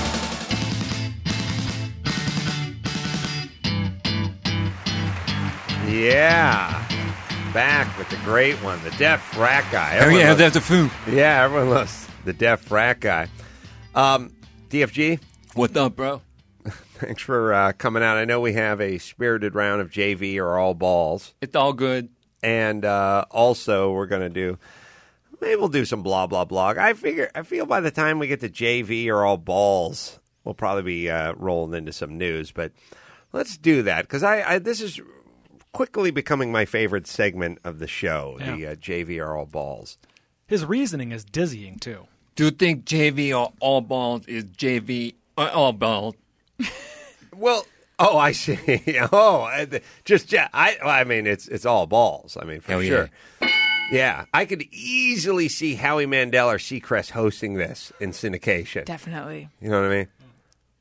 Yeah. Back with the great one, the deaf frat guy. Oh, Everyone yeah, loves- that's a food. Yeah, everyone loves the deaf frat guy. Um, D F G, What up, bro? thanks for uh, coming out. I know we have a spirited round of J V or all balls. It's all good. And uh, also, we're going to do, maybe we'll do some blah, blah, blog. I figure, I feel by the time we get to J V or all balls, we'll probably be uh, rolling into some news. But let's do that, because I, I this is quickly becoming my favorite segment of the show, Yeah. the uh, J V or all balls. His reasoning is dizzying, too. Do you think J V or all balls is J V or all balls? Well, oh, I see. oh, I- just, ja- I, I mean, it's it's all balls. I mean, for Hell yeah. sure. Yeah, I could easily see Howie Mandel or Seacrest hosting this in syndication. Definitely. You know what I mean?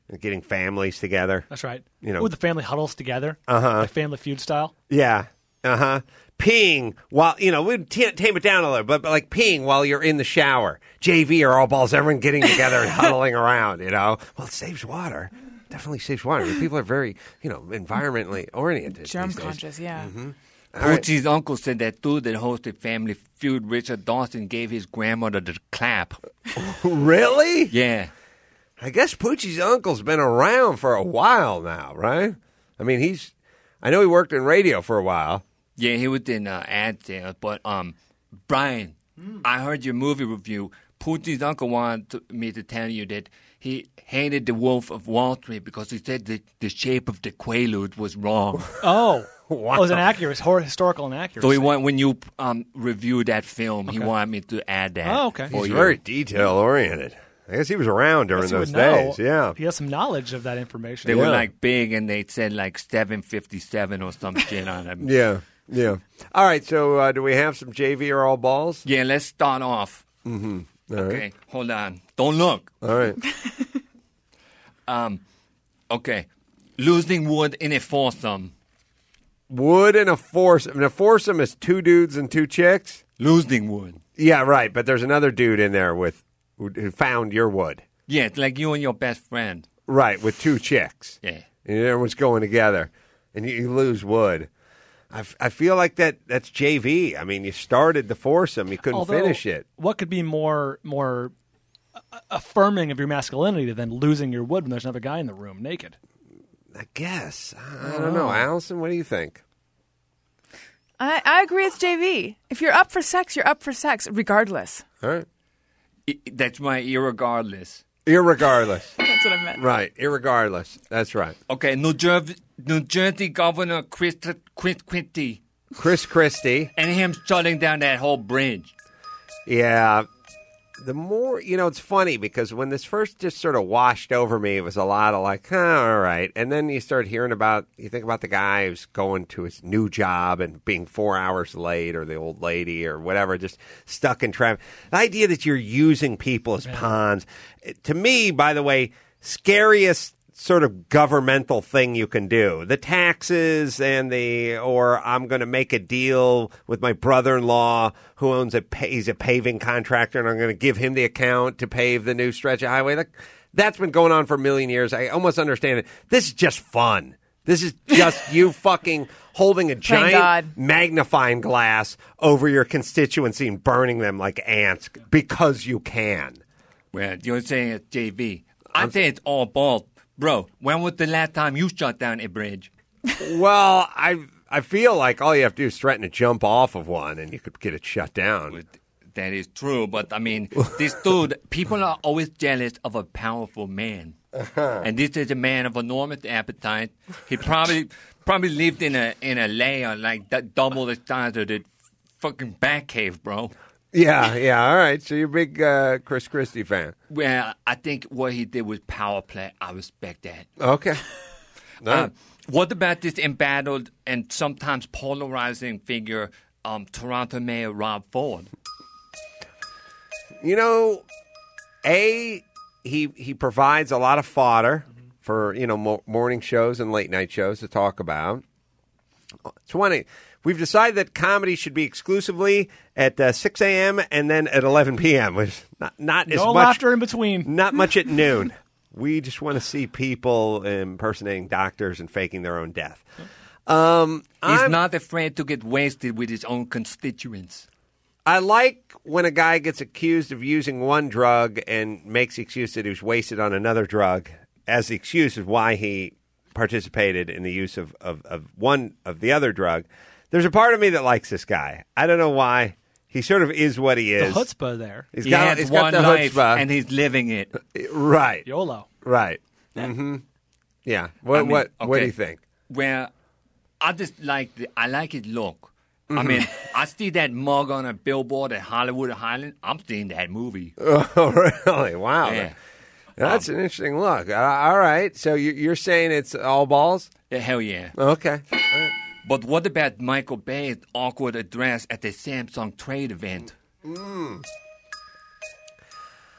getting families together. That's right. You know, Ooh, the family huddles together. Uh-huh. Like Family Feud style. Yeah. Uh huh. Peeing while, you know, we'd t- tame it down a little, but, but like peeing while you're in the shower. J V or all balls, everyone getting together and huddling around, you know. Well, it saves water. Definitely saves water. People are very, you know, environmentally oriented. Germ conscious, yeah. Mm-hmm. Poochie's right. uncle said that dude that hosted Family Feud, Richard Dawson, gave his grandmother the clap. Really? Yeah. I guess Poochie's uncle's been around for a while now, right? I mean, he's, I know he worked in radio for a while. Yeah, he was in uh, ad sales. But, um, Brian, mm. I heard your movie review. Poochie's uncle wanted to, me to tell you that he hated The Wolf of Wall Street because he said that the shape of the Quaalude was wrong. Oh. Wow. It was inaccurate, historical inaccuracy. So he want, when you um, reviewed that film, okay. he wanted me to add that. Oh, okay. He's you. very detail-oriented. I guess he was around during those days. Know. Yeah. He has some knowledge of that information. They yeah. were like big, and they said like seven fifty-seven or some shit on them. Yeah, yeah. All right, so uh, do we have some J V or all balls? Yeah, let's start off. Mm-hmm. All okay, right. hold on. Don't look. All right. um, okay. Losing wood in a foursome. Wood in a foursome. And a foursome is two dudes and two chicks? Losing wood. Yeah, right. But there's another dude in there with who, who found your wood. Yeah, it's like you and your best friend. Right, with two chicks. Yeah. And everyone's going together. And you, you lose wood. I, f- I feel like that that's J V. I mean, you started the foursome. You couldn't Although, finish it. What could be more more affirming of your masculinity than losing your wood when there's another guy in the room naked? I guess. I don't know. Allison, what do you think? I, I agree with J V. If you're up for sex, you're up for sex, regardless. All right. I, that's my irregardless. Irregardless. That's what I meant. Right. Irregardless. That's right. Okay. New Jersey, New Jersey Governor Chris, Chris Christie. Chris Christie. And him shutting down that whole bridge. Yeah. The more, you know, it's funny because when this first just sort of washed over me, it was a lot of like, huh, all right. And then you start hearing about, you think about the guy who's going to his new job and being four hours late, or the old lady or whatever, just stuck in traffic. The idea that you're using people as pawns, to me, by the way, scariest sort of governmental thing you can do. The taxes and the, or I'm going to make a deal with my brother-in-law who owns a, he's a paving contractor, and I'm going to give him the account to pave the new stretch of highway. Like, that's been going on for a million years. I almost understand it. This is just fun. This is just you fucking holding a giant magnifying glass over your constituency and burning them like ants because you can. Well, you're saying it's J V. I say it's all balls. Bro, when was the last time you shut down a bridge? Well, I I feel like all you have to do is threaten to jump off of one and you could get it shut down. That is true, but I mean, this dude, people are always jealous of a powerful man. Uh-huh. And this is a man of enormous appetite. He probably probably lived in a in a lair like that, double the size of the fucking Batcave, bro. Yeah, yeah, all right. So you're a big uh, Chris Christie fan. Well, I think what he did was power play. I respect that. Okay. No. Uh, what about this embattled and sometimes polarizing figure, um, Toronto Mayor Rob Ford? You know, A, he he provides a lot of fodder for, you know, mo- morning shows and late night shows to talk about. It's one. We've decided that comedy should be exclusively at uh, six a.m. and then at eleven p.m. Which not not no as much laughter in between. Not much at noon. We just want to see people impersonating doctors and faking their own death. Um, He's I'm, not afraid to get wasted with his own constituents. I like when a guy gets accused of using one drug and makes the excuse that he was wasted on another drug as the excuse of why he participated in the use of, of, of one of the other drug. There's a part of me that likes this guy. I don't know why. He sort of is what he is. The chutzpah there. He's he got, has he's one got the life, chutzpah. and he's living it. Right. YOLO. Right. Mm-hmm. Yeah. What I mean, what okay. what do you think? Well, I just like the, I like his look. Mm-hmm. I mean, I see that mug on a billboard at Hollywood Highland. I'm seeing that movie. Oh, really? Wow. Yeah. That's um, an interesting look. Uh, all right. So you, you're saying it's all balls? Yeah, hell yeah. Okay. All right. But what about Michael Bay's awkward address at the Samsung trade event? Mm.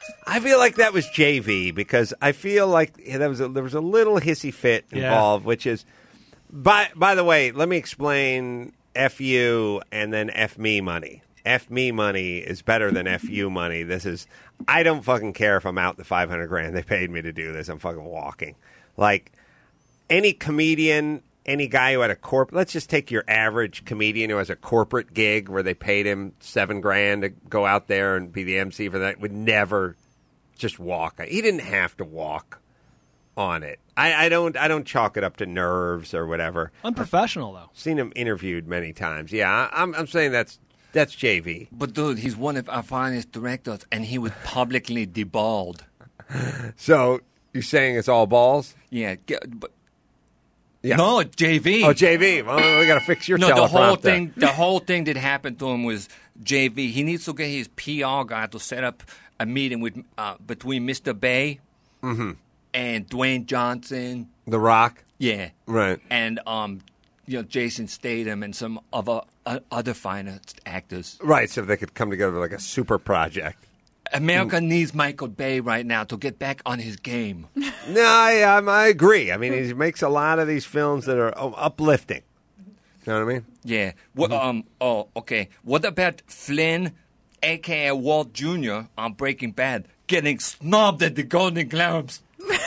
I feel like that was J V because I feel like yeah, there was a, there was a little hissy fit involved, yeah. which is by by the way, let me explain F you and then F me money. F me money is better than F you money. This is I don't fucking care if I'm out the five hundred grand they paid me to do this. I'm fucking walking. Like any comedian, any guy who had a corp. Let's just take your average comedian who has a corporate gig where they paid him seven grand to go out there and be the M C for that. Would never. Just walk. He didn't have to walk on it. I, I don't. I don't chalk it up to nerves or whatever. Unprofessional though. Seen him interviewed many times. Yeah, I, I'm. I'm saying that's that's J V. But dude, he's one of our finest directors, and he was publicly deballed. So you're saying it's all balls? Yeah, but yeah. No, J V. Oh, J V. Well, we got to fix your no. teleprompter. The whole thing. The whole thing that happened to him was J V. He needs to get his P R guy to set up a meeting with uh, between Mister Bay mm-hmm. and Dwayne Johnson, The Rock, yeah, right, and um, you know Jason Statham and some other uh, other finest actors, right? So they could come together like a super project. America mm. needs Michael Bay right now to get back on his game. No, I, um, I agree. I mean, he makes a lot of these films that are oh, uplifting. You know what I mean? Yeah. What? Mm-hmm. Um. Oh, okay. What about Flynn? A K A Walt Junior on Breaking Bad, getting snubbed at the Golden Globes.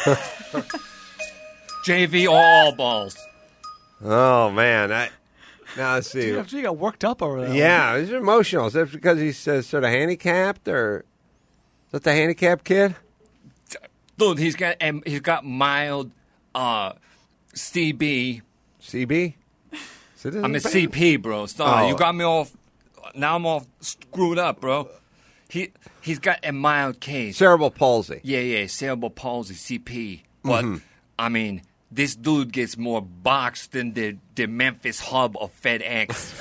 J V all balls. Oh, man. I, now, let's see. Dude, you got worked up over that. Yeah, he's emotional. Is that because he's uh, sort of handicapped, or is that the handicapped kid? Dude, he's got um, he's got mild uh, C B. C B? I'm a C P, bro. Sorry, oh. You got me all... Now I'm all screwed up, bro. He he's got a mild case, cerebral palsy. Yeah, yeah, cerebral palsy, C P. But mm-hmm. I mean, this dude gets more boxed than the the Memphis hub of FedEx.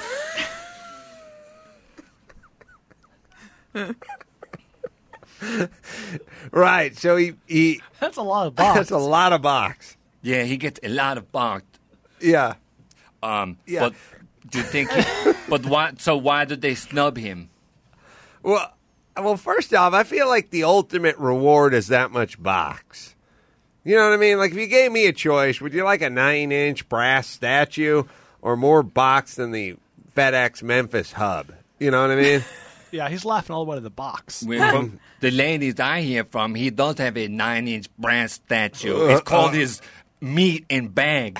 Right. So he he. That's a lot of box. That's a lot of box. Yeah, he gets a lot of box. Yeah. Um. Yeah. But. Do you think? He, but why? So why did they snub him? Well, well, first off, I feel like the ultimate reward is that much box. You know what I mean? Like, if you gave me a choice, would you like a nine-inch brass statue or more box than the FedEx Memphis hub? You know what I mean? Yeah, he's laughing all the way to the box. From the ladies I hear from, he does have a nine-inch brass statue. It's called uh, uh, his meat and bag.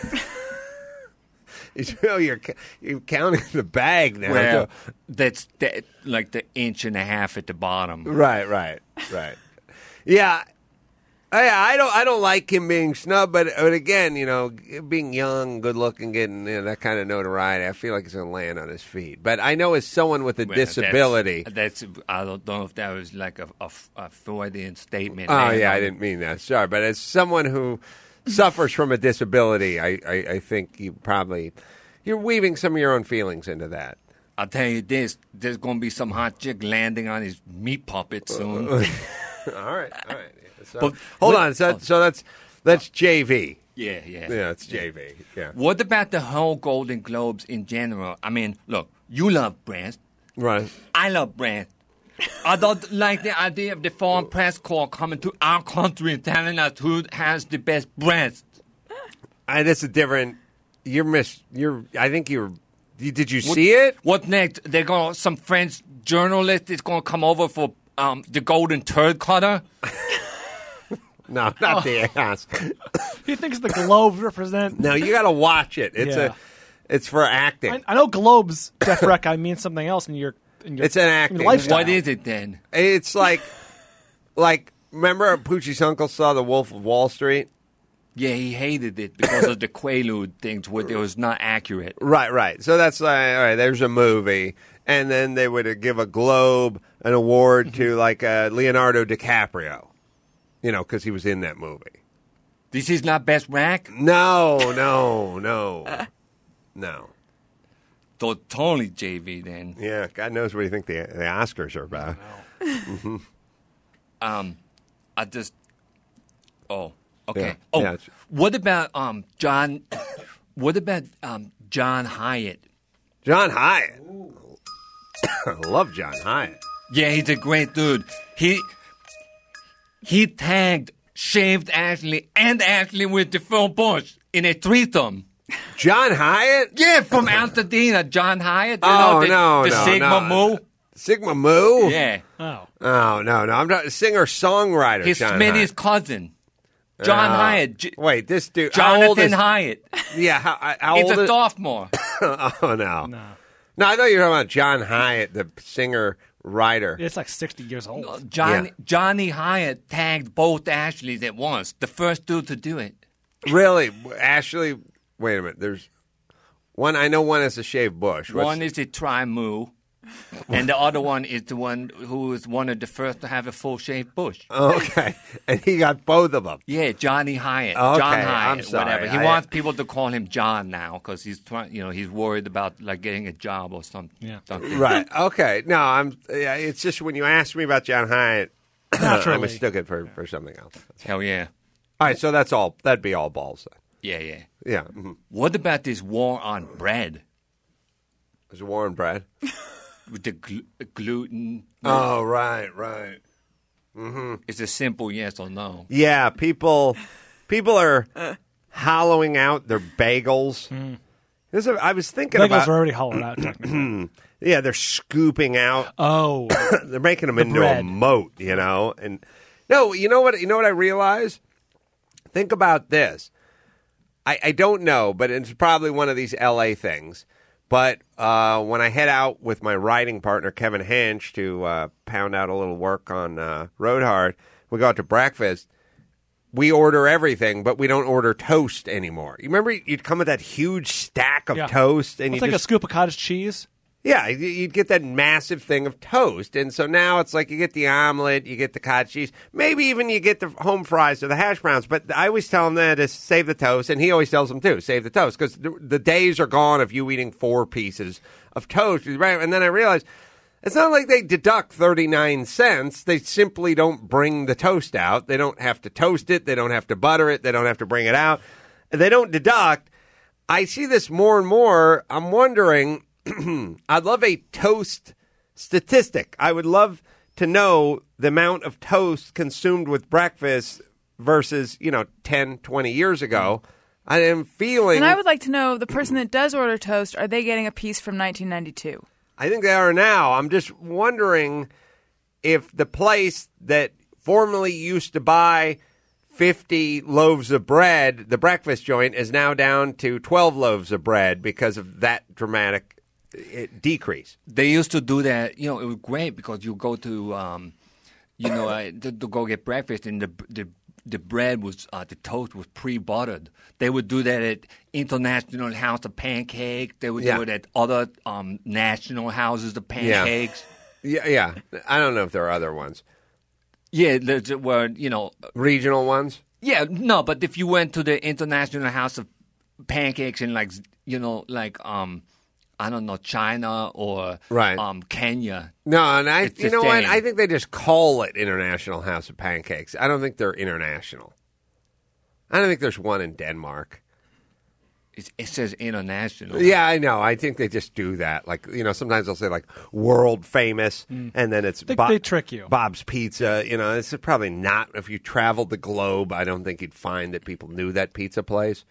Oh, you're you're counting the bag now. Well, that's that, like the inch and a half at the bottom. Right, right, right. Yeah, I, I don't I don't like him being snubbed, but, but again, you know, being young, good looking, getting you know, that kind of notoriety, I feel like he's going to land on his feet. But I know as someone with a well, disability, that's, that's I don't know if that was like a, a, a Freudian statement. Oh yeah, I didn't mean that. Sorry, but as someone who suffers from a disability, I, I, I think you probably you're weaving some of your own feelings into that. I'll tell you this: there's going to be some hot chick landing on his meat puppet soon. all right, all right. So, but, hold what, on. So, so that's that's J V. Yeah, yeah, yeah. It's J V. Yeah. What about the whole Golden Globes in general? I mean, look, you love breast, right? I love breast. I don't like the idea of the foreign press corps coming to our country and telling us who has the best breast. I, that's a different. You're miss. You're. I think you're. Did you what, see it? What next? They're going. Some French journalist is going to come over for um, the Golden Turd Cutter. No, not oh. the ass. He thinks the globes represent. No, you got to watch it. It's yeah. a. It's for acting. I, I know globes, Jeff Reck, I mean something else in your. In your it's an acting. What is it then? It's like, like remember Poochie's uncle saw The Wolf of Wall Street? Yeah, he hated it because of the Quaalude things where it was not accurate. Right, right. So that's like, all right, there's a movie. And then they would give a Globe, an award mm-hmm. to like uh, Leonardo DiCaprio. You know, because he was in that movie. This is not Best Rack? No, no, no. No. So totally J V then. Yeah, God knows what you think the, the Oscars are about. I mm-hmm. Um, I just... Oh, okay. Yeah. Oh, yeah, what about um John... What about um John Hyatt? John Hyatt? I love John Hyatt. Yeah, he's a great dude. He... he tagged Shaved Ashley and Ashley with DeFeo Bush in a threesome. John Hyatt? Yeah, from Altadena, John Hyatt. You oh, know, the, no, the no, Sigma no. Mu. Sigma Mu? Yeah. Oh. Oh, no, no. I'm not a singer-songwriter, His John Smitty's Hyatt. cousin, John Oh. Hyatt. J- Wait, this dude... how old Jonathan is- Hyatt. Yeah, how, how He's old a is... sophomore. oh, no. No. No, I thought you were talking about John Hyatt, the singer-writer. It's like sixty years old. John, Yeah. Johnny Hyatt tagged both Ashleys at once. The first dude to do it. Really? Ashley... Wait a minute. There's... One, I know one has a shaved bush. What's- One is a tri-moo, and the other one is the one who is one of the first to have a full shaved bush. Okay. And he got both of them. Yeah, Johnny Hyatt, Okay, John I'm Hyatt, sorry. whatever. He I- wants people to call him John now because he's trying. You know, he's worried about like getting a job or something. Yeah. something. Right. Okay. No, I'm. Yeah, it's just when you asked me about John Hyatt, I Naturally. mistook it for, for something else. Hell yeah, All right. So that's all. That'd be all balls then. yeah, yeah. Yeah. Mm-hmm. What about this war on bread Is it Warren bread? with the glu- gluten? Oh, right, right. It's a simple yes or no. Yeah. People, people are hollowing out their bagels. This is- I was thinking Bagels about. are already hollowed out, technically. Yeah, they're scooping out. Oh. They're making them into bread. a moat, you know. And no, you know what? You know what I realize? Think about this. I, I don't know, but it's probably one of these L A things. But uh, when I head out with my writing partner Kevin Hench to uh, pound out a little work on uh, Road Hard, we go out to breakfast. We order everything, but we don't order toast anymore. You remember you'd come with that huge stack of Yeah. toast, and It's you like just a scoop of cottage cheese. yeah, you- you'd get that massive thing of toast. And so now it's like you get the omelet, you get the cottage cheese, maybe even you get the home fries or the hash browns. But I always tell him that to save the toast, and he always tells them too, save the toast, because the, the days are gone of you eating four pieces of toast. Right? And then I realized it's not like they deduct thirty-nine cents. They simply don't bring the toast out. They don't have to toast it. They don't have to butter it. They don't have to bring it out. They don't deduct. I see this more and more. I'm wondering... I'd love a toast statistic. I would love to know the amount of toast consumed with breakfast versus, you know, ten, twenty years ago. I am feeling... And I would like to know, the person that does order toast, are they getting a piece from nineteen ninety-two? I think they are now. I'm just wondering if the place that formerly used to buy fifty loaves of bread, the breakfast joint, is now down to twelve loaves of bread because of that dramatic uh, decrease. They used to do that. You know, it was great because you go to, um, you know, uh, to, to go get breakfast, and the the the bread was uh, the toast was pre-buttered. They would do that at International House of Pancake. They would Yeah. do it at other um, national houses of pancakes. Yeah, yeah. I don't know if there are other ones. Yeah, there's where you know Regional ones? Yeah, no, but if you went to the International House of Pancakes in like you know like um I don't know China or Right. um Kenya. No, and I, It's you the know what? same. I think they just call it International House of Pancakes. I don't think they're international. I don't think there's one in Denmark. It, it says international. Yeah, I know. I think they just do that. Like, you know, sometimes they'll say like world famous, and then it's They- Bob- they trick you. Bob's Pizza. You know, this is probably not. If you traveled the globe, I don't think you'd find that people knew that pizza place.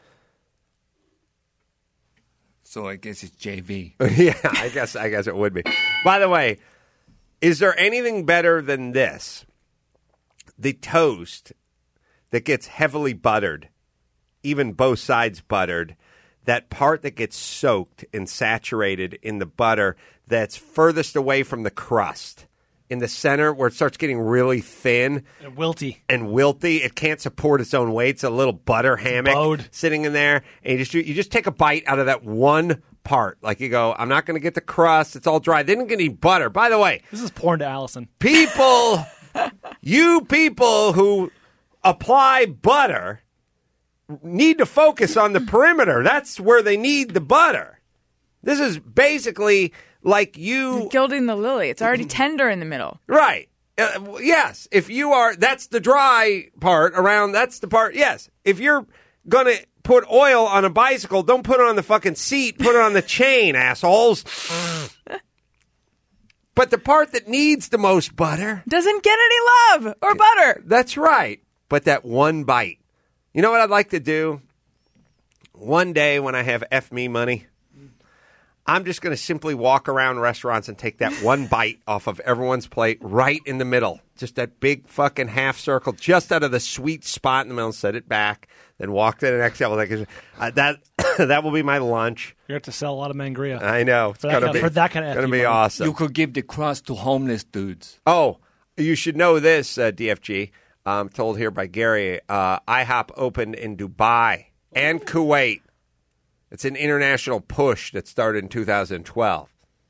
So I guess it's J V. Yeah, I guess I guess it would be. By the way, is there anything better than this? The toast that gets heavily buttered, even both sides buttered, that part that gets soaked and saturated in the butter that's furthest away from the crust. In the center where it starts getting really thin And wilty. and wilty, it can't support its own weight. It's a little butter hammock bowed. sitting in there, and you just you just take a bite out of that one part. Like you go, I'm not going to get the crust. It's all dry. They didn't get any butter. By the way, This is porn to Allison. people, you people who apply butter need to focus on the perimeter. That's where they need the butter. This is basically like you Gilding the lily. It's already tender in the middle. Right. Uh, yes. If you are, that's the dry part around, that's the part, yes. If you're going to put oil on a bicycle, don't put it on the fucking seat, put it on the chain, assholes. But the part that needs the most butter doesn't get any love or butter. That's right. But that one bite. You know what I'd like to do? One day when I have F me money, I'm just going to simply walk around restaurants and take that one bite off of everyone's plate right in the middle. Just that big fucking half circle just out of the sweet spot in the middle. Set it back, then walk to the next level. Uh, that that will be my lunch. You have to sell a lot of mangria. I know. It's for going that, to be for that kind of going to be awesome. You could give the crust to homeless dudes. Oh, you should know this, uh, D F G. I'm told here by Gary. Uh, IHOP opened in Dubai and Kuwait. It's an international push that started in two thousand twelve.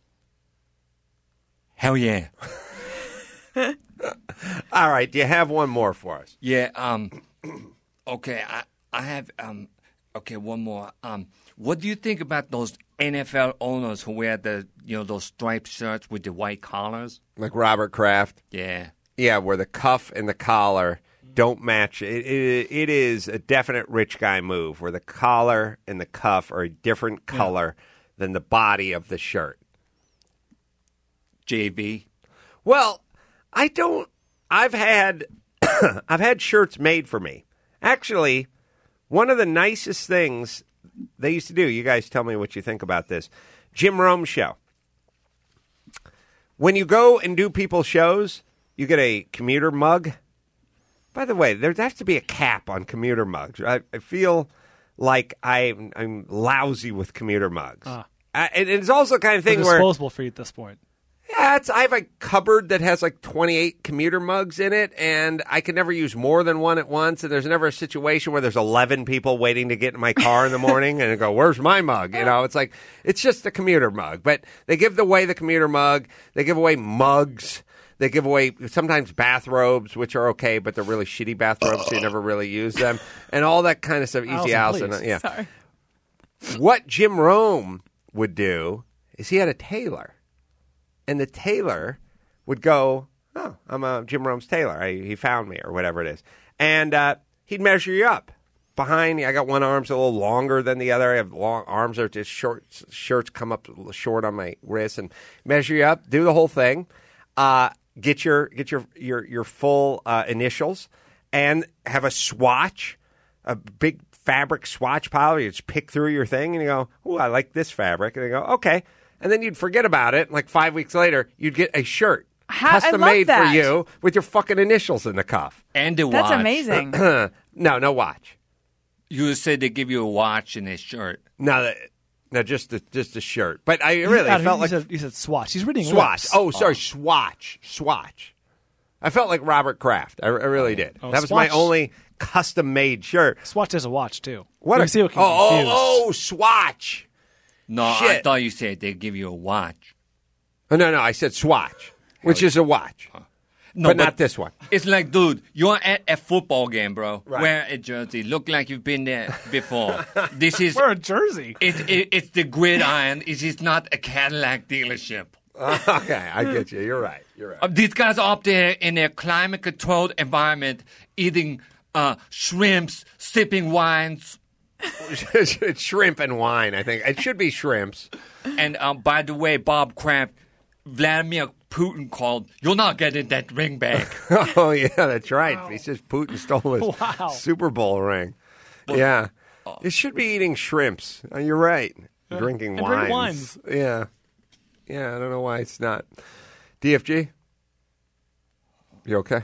Hell yeah. All right. Do you have one more for us? Yeah. Um. Okay. I I have um. Okay. One more. Um. What do you think about those N F L owners who wear the you know those striped shirts with the white collars? Like Robert Kraft? Yeah. Yeah, where the cuff and the collar don't match. It, it, it is a definite rich guy move where the collar and the cuff are a different color yeah. than the body of the shirt. J V. Well, I don't. I've had I've had shirts made for me. Actually, one of the nicest things they used to do. You guys tell me what you think about this. Jim Rome show. When you go and do people's shows, you get a commuter mug. By the way, there has to be a cap on commuter mugs. I, I feel like I'm, I'm lousy with commuter mugs. Uh, and it's also the kind of thing disposable where disposable for you at this point. Yeah, it's, I have a cupboard that has like twenty-eight commuter mugs in it, and I can never use more than one at once. And there's never a situation where there's eleven people waiting to get in my car in the morning and I go, "Where's my mug?" You know, it's like it's just a commuter mug. But they give away the commuter mug. They give away mugs. They give away sometimes bathrobes, which are okay, but they're really shitty bathrobes, so you never really use them, and all that kind of stuff. Easy Allison, Allison, yeah. Sorry. What Jim Rome would do is he had a tailor. And the tailor would go, "Oh, I'm a Jim Rome's tailor. I, he found me," or whatever it is. And uh, he'd measure you up. Behind, I got one arm's a little longer than the other. I have long arms that are just short. Shirts come up short on my wrist, and measure you up. Do the whole thing. Uh, get your get your your your full uh, initials, and have a swatch, a big fabric swatch pile. You just pick through your thing, and you go, "Oh, I like this fabric," and they go, "Okay." And then you'd forget about it. And like five weeks later, you'd get a shirt How, custom I love made that. for you with your fucking initials in the cuff. And a watch. That's amazing. No, no watch. You said they give you a watch and a shirt. No, that- no, just the just a shirt. But I really Adam, felt you like said, you said swatch. He's reading swatch. lips. Oh, sorry, swatch, swatch. I felt like Robert Kraft. I, I really did. Oh, that was my swatch. only custom made shirt. Swatch is a watch too. What? You A, see what can oh, confuse. oh, oh, swatch. No, I Shit. thought you said they give you a watch. Oh, no, no, I said swatch, which is a watch. No, but, not this one. It's like, dude, you're at a football game, bro. Right. Wear a jersey. Look like you've been there before. This is Wear a jersey. It, it, it's the gridiron. It is not a Cadillac dealership. Okay, I get you. You're right. You're right. Uh, these guys are up there in their climate-controlled environment, eating uh, shrimps, sipping wines. It's shrimp and wine, I think. It should be shrimps. And um, by the way, Bob Kraft, Vladimir Putin called, "You're not getting that ring back." Oh, yeah, that's right. Wow. He says Putin stole his Wow. Super Bowl ring. Well, yeah. Uh, it should be eating shrimps. Uh, you're right. Uh, Drinking and wines. drink wines. Yeah. Yeah, I don't know why it's not. D F G? You okay?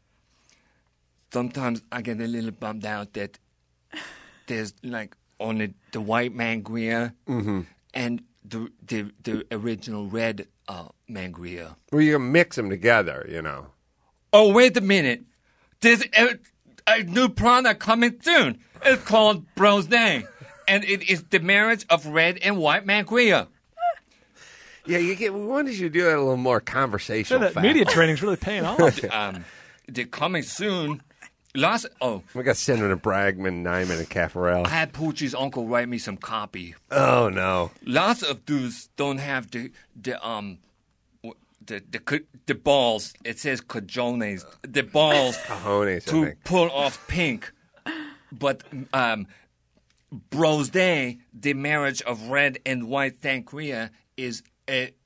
Sometimes I get a little bummed out that there's like only the white mangria mm-hmm. and the, the the original red uh, mangria. Well, you can mix them together, you know. Oh, wait a minute. There's a, a new product coming soon. It's called Bros Day. And it is the marriage of red and white mangria. Yeah, you get. We wanted you to do that a little more conversational. Yeah, that fast. media training's really paying off. um, they're coming soon. Last oh, we got Senator Bragman, Nyman, and Caffarel. I had Poochie's uncle write me some copy. Oh no! Lots of dudes don't have the the um the the the balls. It says cajones. The balls Cajones, I to think. pull off pink. But um, Bros Day, the marriage of red and white sangria, is a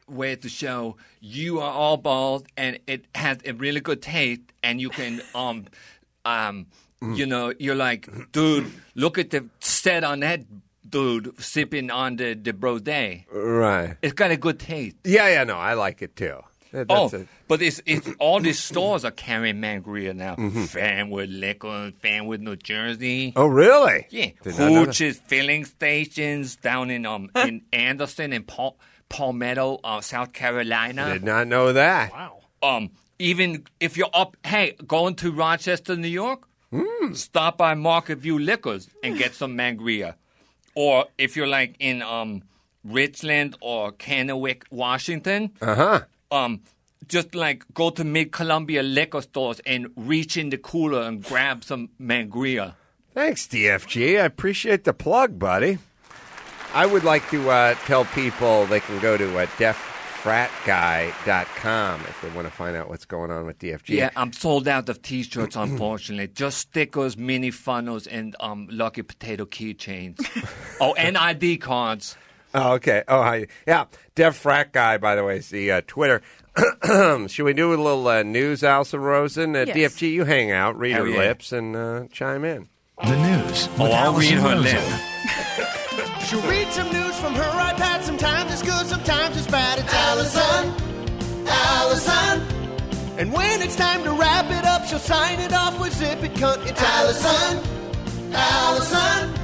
way to show you are all bald and it has a really good taste, and you can um um you know you're like, dude, look at the set on that dude sipping on the the Brode. Right. It's got a good taste. Yeah, yeah, no, I like it too. That- Oh, that's a- but it's, it's all these stores are carrying Mangria now. Mhm. Fanwood Liquor, Fanwood, New Jersey. Oh, really? Yeah, Did not know that. Hooch's filling stations down in um in Anderson and Pal- Palmetto, uh, South Carolina. Did not know that. Wow. Um, even if you're up, hey, going to Rochester, New York, stop by Market View Liquors and get some Mangria. Or if you're like in um Richland or Kennewick, Washington, Uh huh. um, just like go to Mid Columbia liquor stores and reach in the cooler and grab some Mangria. Thanks, D F G. I appreciate the plug, buddy. I would like to uh, tell people they can go to uh, deaf frat guy dot com if they want to find out what's going on with D F G. Yeah, I'm sold out of T-shirts, unfortunately. Just stickers, mini funnels, and um, Lucky Potato keychains. Oh, and I D cards. Oh, okay. Oh, hi. Yeah. Deaf Frat Guy, by the way, is the uh, Twitter. Should we do a little uh, news, Alison Rosen? Uh, Yes. D F G, you hang out, read Hell her yeah. lips, and uh, chime in. The news. Oh, with I'll read Allison her Rosen. lip. She'll read some news from her iPad. Sometimes it's good, sometimes it's bad. It's Allison, Allison. And when it's time to wrap it up, she'll sign it off with zip it cunt. It's Allison, Allison.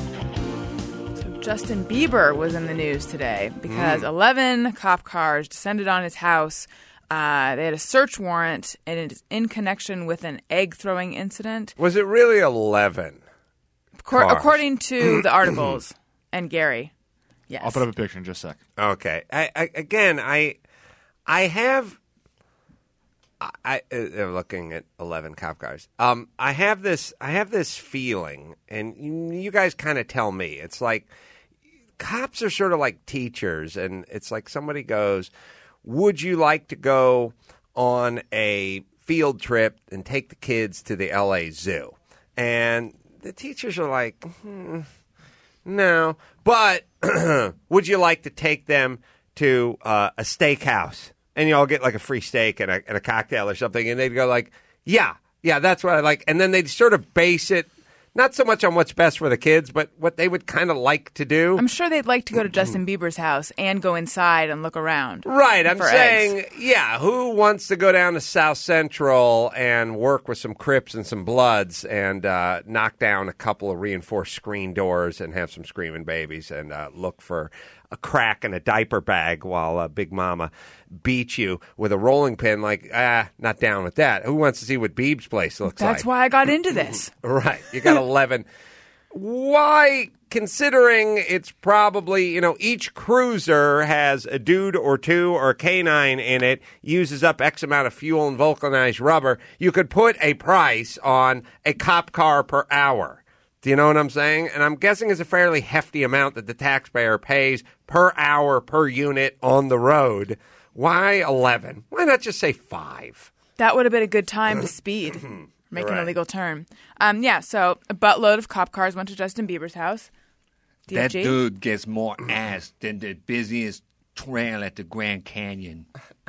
Justin Bieber was in the news today because Mm. eleven cop cars descended on his house. Uh, they had a search warrant, and it's in connection with an egg-throwing incident. Was it really eleven? Acor- Cars. according to the articles and Gary. Yes. I'll put up a picture in just a sec. Okay. I, I, again, I I have. I, I uh, looking at eleven cop cars. Um, I have this. I have this feeling, and you, you guys kind of tell me. It's like cops are sort of like teachers, and it's like somebody goes, "Would you like to go on a field trip and take the kids to the L A Zoo?" And the teachers are like, hmm, "No, but would you like to take them to uh, a steakhouse?" And you all get like a free steak and a, and a cocktail or something. And they'd go like, yeah, yeah, that's what I like. And then they'd sort of base it, not so much on what's best for the kids, but what they would kind of like to do. I'm sure they'd like to go to Justin Bieber's house and go inside and look around. Right. I'm for saying, eggs. yeah, who wants to go down to South Central and work with some Crips and some Bloods and uh, knock down a couple of reinforced screen doors and have some screaming babies and uh, look for a crack in a diaper bag while uh, Big Mama beats you with a rolling pin? Like, ah, not down with that. Who wants to see what Beeb's place looks like? That's why I got into this. Right. You got eleven. Why, considering it's probably, you know, each cruiser has a dude or two or a canine in it, uses up X amount of fuel and vulcanized rubber, you could put a price on a cop car per hour. Do you know what I'm saying? And I'm guessing it's a fairly hefty amount that the taxpayer pays per hour per unit on the road. Why eleven? Why not just say five? That would have been a good time to speed, make an Right. illegal turn. Um, yeah, so a buttload of cop cars went to Justin Bieber's house. D F That G? dude gets more ass than the busiest trail at the Grand Canyon.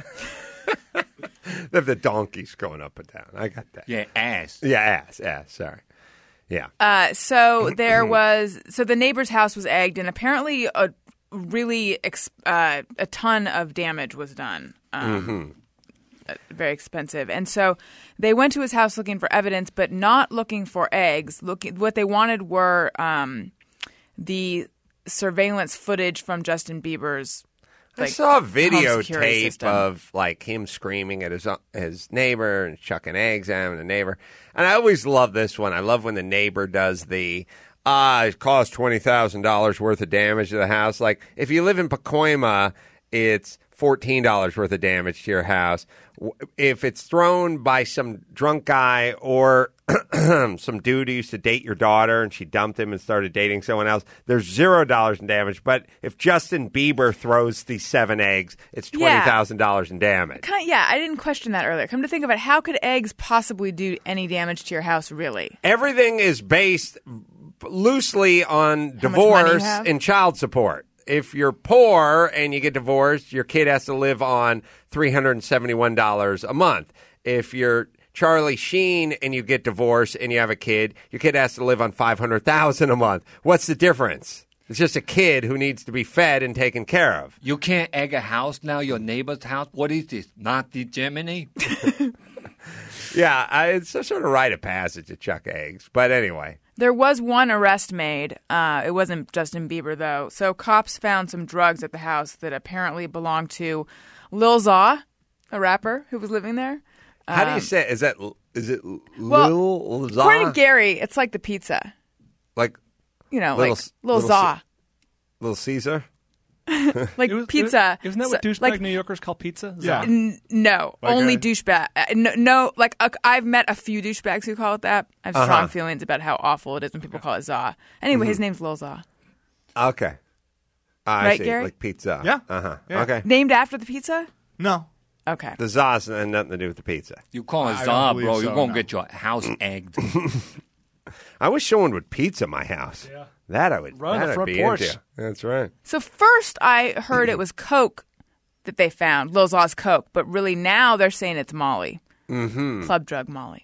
They have the donkeys going up and down. I got that. Yeah, ass. Yeah, ass, ass. Sorry. Yeah. Uh, so there was, so the neighbor's house was egged, and apparently a really ex- uh, a ton of damage was done. Um, uh, very expensive, and so they went to his house looking for evidence, but not looking for eggs. Looking, what they wanted were um, the surveillance footage from Justin Bieber's. I Like, saw a home security videotape system. of like him screaming at his his neighbor and chucking eggs at him and the neighbor. And I always love this one. I love when the neighbor does the ah, it caused twenty thousand dollars worth of damage to the house. Like if you live in Pacoima, it's fourteen dollars worth of damage to your house. If it's thrown by some drunk guy or some dude who used to date your daughter and she dumped him and started dating someone else, there's zero dollars in damage. But if Justin Bieber throws these seven eggs, it's twenty thousand dollars in damage. Kind of, yeah, I didn't question that earlier. Come to think of it, how could eggs possibly do any damage to your house, really? Everything is based loosely on How much money you divorce have? and child support. if you're poor and you get divorced, your kid has to live on three hundred seventy-one dollars a month. If you're Charlie Sheen and you get divorced and you have a kid, your kid has to live on five hundred thousand dollars a month. What's the difference? It's just a kid who needs to be fed and taken care of. You can't egg a house now, your neighbor's house? What is this, Nazi Germany? Yeah, I, it's a sort of rite of passage to chuck eggs. But anyway. There was one arrest made. Uh, it wasn't Justin Bieber, though. So cops found some drugs at the house that apparently belonged to Lil Zaw, a rapper who was living there. How do you Um, say it? Is that is it Well, Lil Zaw? According to Gary, it's like the pizza. Like, You know, Little- like Lil Little Zaw. Little Caesar? Like It was- pizza. Isn't that So- what douchebag like, New Yorkers call pizza? Yeah. N- no, Like only a- douchebag. uh, No, no, like uh, I've met a few douchebags who call it that. I have strong Uh-huh. feelings about how awful it is when people call it Zaw. Anyway, his name's Lil Zaw. Okay. I Right, see. Gary? Like pizza. Yeah. Uh-huh. Yeah. Okay. Named after the pizza? No. Okay. The Zaws had nothing to do with the pizza. You call it I don't Za, believe bro. so, You're going to no. get your house egged. I wish someone would pizza my house. Yeah. That I would, Right on that the I'd front be porch. into. That's right. So first I heard it was Coke that they found, Lil Zaw's Coke, but really now they're saying it's Molly. Mm-hmm. Club drug Molly.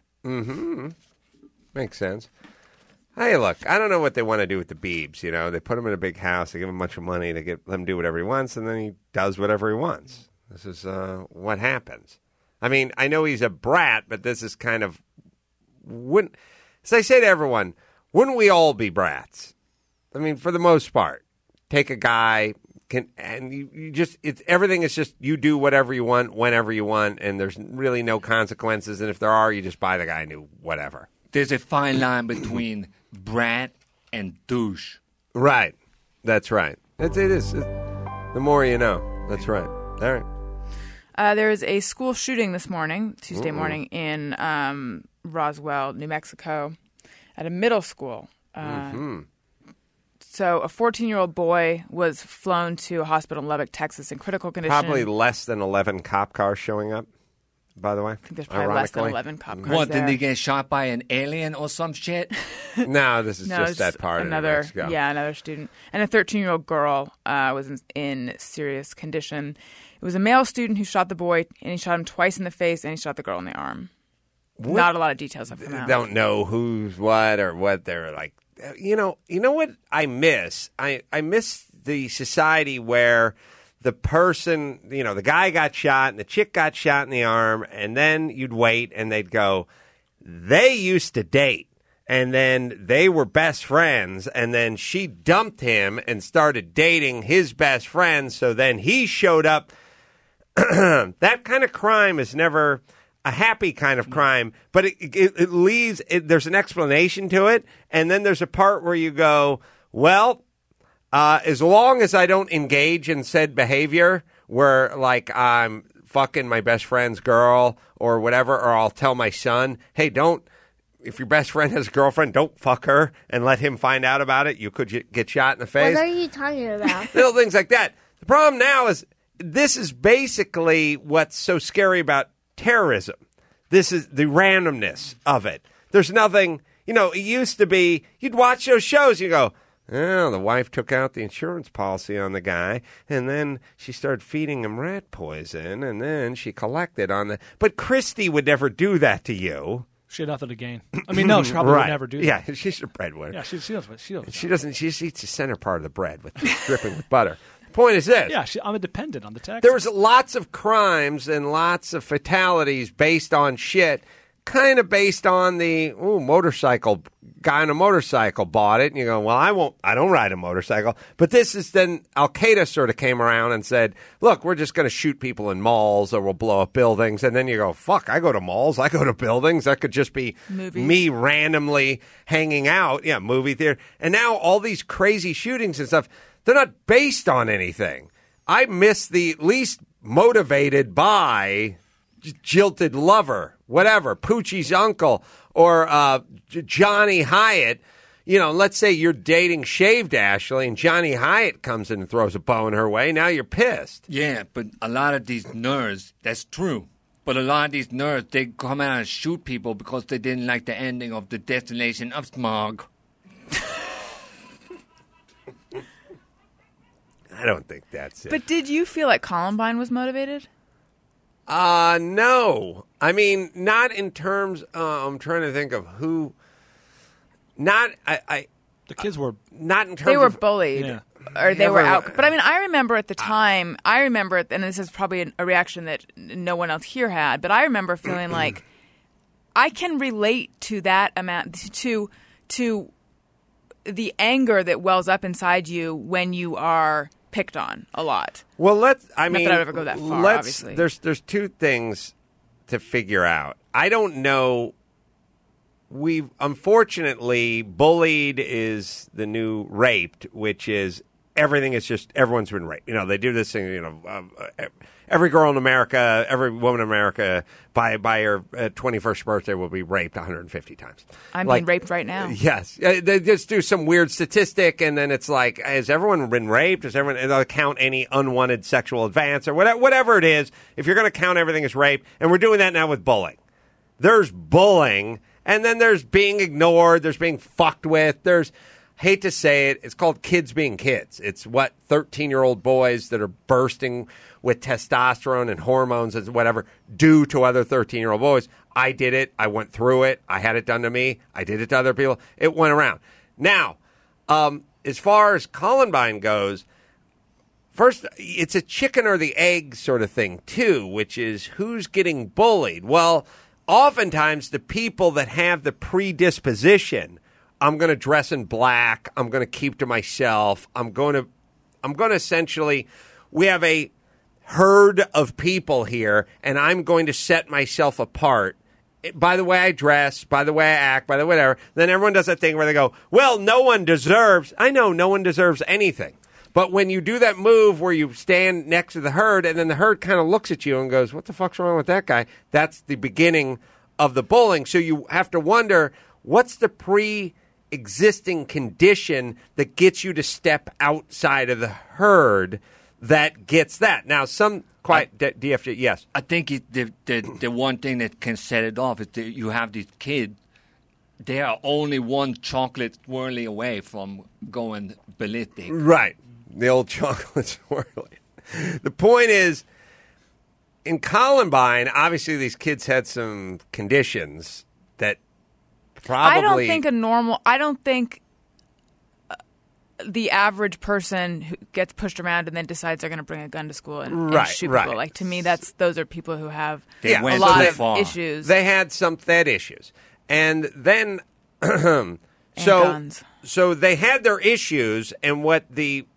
Makes sense. Hey, look, I don't know what they want to do with the Biebs. You know, they put him in a big house, they give him a bunch of money, they get let him do whatever he wants, and then he does whatever he wants. This is uh, what happens. I mean, I know he's a brat, but this is kind of wouldn't. As I say to everyone, wouldn't we all be brats? I mean, for the most part, take a guy can and you, you just it's everything is just you do whatever you want whenever you want, and there's really no consequences. And if there are, you just buy the guy a new whatever. There's a fine line between brat and douche. Right. That's right. It's, it is. It, the more you know. That's right. All right. Uh, there was a school shooting this morning, Tuesday morning, in um, Roswell, New Mexico, at a middle school. Uh, Mm-hmm. So a fourteen-year-old boy was flown to a hospital in Lubbock, Texas, in critical condition. Probably less than eleven cop cars showing up, by the way. I I think there's probably less than eleven cop cars What, there. did they get shot by an alien or some shit? No, this is No, just it's that part of New another, Mexico. yeah, another student, and a thirteen-year-old girl uh, was in, in serious condition. It was a male student who shot the boy, and he shot him twice in the face, and he shot the girl in the arm. What- Not a lot of details have come out. Don't know who's what or what they're like. You know, you know what I miss? I, I miss the society where the person, you know, the guy got shot and the chick got shot in the arm, and then you'd wait and they'd go, they used to date. And then they were best friends, and then she dumped him and started dating his best friend, so then he showed up. That kind of crime is never a happy kind of crime, but it, it, it leaves, it, there's an explanation to it, and then there's a part where you go, well, uh, as long as I don't engage in said behavior where, like, I'm fucking my best friend's girl or whatever, or I'll tell my son, hey, don't, if your best friend has a girlfriend, don't fuck her and let him find out about it. You could j- get shot in the face. What are you talking about? Little things like that. The problem now is this is basically what's so scary about terrorism. This is the randomness of it. There's nothing, you know, it used to be, you'd watch those shows, you go, oh, the wife took out the insurance policy on the guy, and then she started feeding him rat poison, and then she collected on the, but Christy would never do that to you. She had nothing to gain. I mean, no, she probably Right. would never do that. Yeah, she's a breadwinner. Yeah, she, she knows what she knows. She doesn't, she just eats the center part of the bread with dripping with butter. Point is this. Yeah, she, I'm a dependent on the taxes. There was lots of crimes and lots of fatalities based on shit, kind of based on the ooh, motorcycle guy on a motorcycle bought it, and you go, well, I won't, I don't ride a motorcycle. But this is then Al Qaeda sort of came around and said, look, we're just going to shoot people in malls or we'll blow up buildings, and then you go, fuck, I go to malls, I go to buildings. That could just be Movies. me randomly hanging out, yeah, movie theater, and now all these crazy shootings and stuff. They're not based on anything. I miss the least motivated by j- jilted lover, whatever, Poochie's uncle, or uh, J- Johnny Hyatt. You know, let's say you're dating Shaved Ashley and Johnny Hyatt comes in and throws a bone her way. Now you're pissed. Yeah, but a lot of these nerds, that's true. But a lot of these nerds, they come out and shoot people because they didn't like the ending of The Destination of Smog. I don't think that's it. But did you feel like Columbine was motivated? Uh, no. I mean, not in terms, uh, I'm trying to think of who, not, I, I The kids were not in terms They were of, bullied. Yeah. Or they were Never- out. But I mean, I remember at the time, I remember, and this is probably a reaction that no one else here had, but I remember feeling like I can relate to that amount, to to the anger that wells up inside you when you are picked on a lot. Well, let's, I Not mean, that I'd ever go that far, let's, obviously. There's, there's two things to figure out. I don't know. We've, unfortunately, bullied is the new raped, which is everything is just, everyone's been raped. You know, they do this thing, you know, uh, every girl in America, every woman in America by by her uh, twenty-first birthday will be raped one hundred fifty times. I'm Like, being raped right now. Yes. Uh, They just do some weird statistic, and then it's like, has everyone been raped? Has everyone, and they'll count any unwanted sexual advance or whatever, whatever it is, if you're going to count everything as rape, and we're doing that now with bullying. There's bullying, and then there's being ignored, there's being fucked with, there's, hate to say it, it's called kids being kids. It's what thirteen-year-old boys that are bursting with testosterone and hormones and whatever do to other thirteen-year-old boys. I did it. I went through it. I had it done to me. I did it to other people. It went around. Now, um, as far as Columbine goes, first, it's a chicken or the egg sort of thing, too, which is who's getting bullied. Well, oftentimes the people that have the predisposition, I'm going to dress in black, I'm going to keep to myself, I'm going to, I'm going to essentially, we have a herd of people here, and I'm going to set myself apart by the way I dress, by the way I act, by the whatever. Then everyone does that thing where they go, well, no one deserves, I know no one deserves anything. But when you do that move where you stand next to the herd and then the herd kind of looks at you and goes, what the fuck's wrong with that guy? That's the beginning of the bullying. So you have to wonder, what's the pre-existing condition that gets you to step outside of the herd that gets that? Now, some quite D- DFJ, yes. I think it, the, the the one thing that can set it off is that you have these kids. They are only one chocolate swirly away from going ballistic. Right. The old chocolate swirly. The point is, in Columbine, obviously these kids had some conditions that probably... I don't think a normal... I don't think uh, the average person who gets pushed around and then decides they're going to bring a gun to school and, Right, and shoot right. people. Like, to me, that's those are people who have They a went lot too of far. issues. They had some they had issues. And then... so, guns. so they had their issues, and what the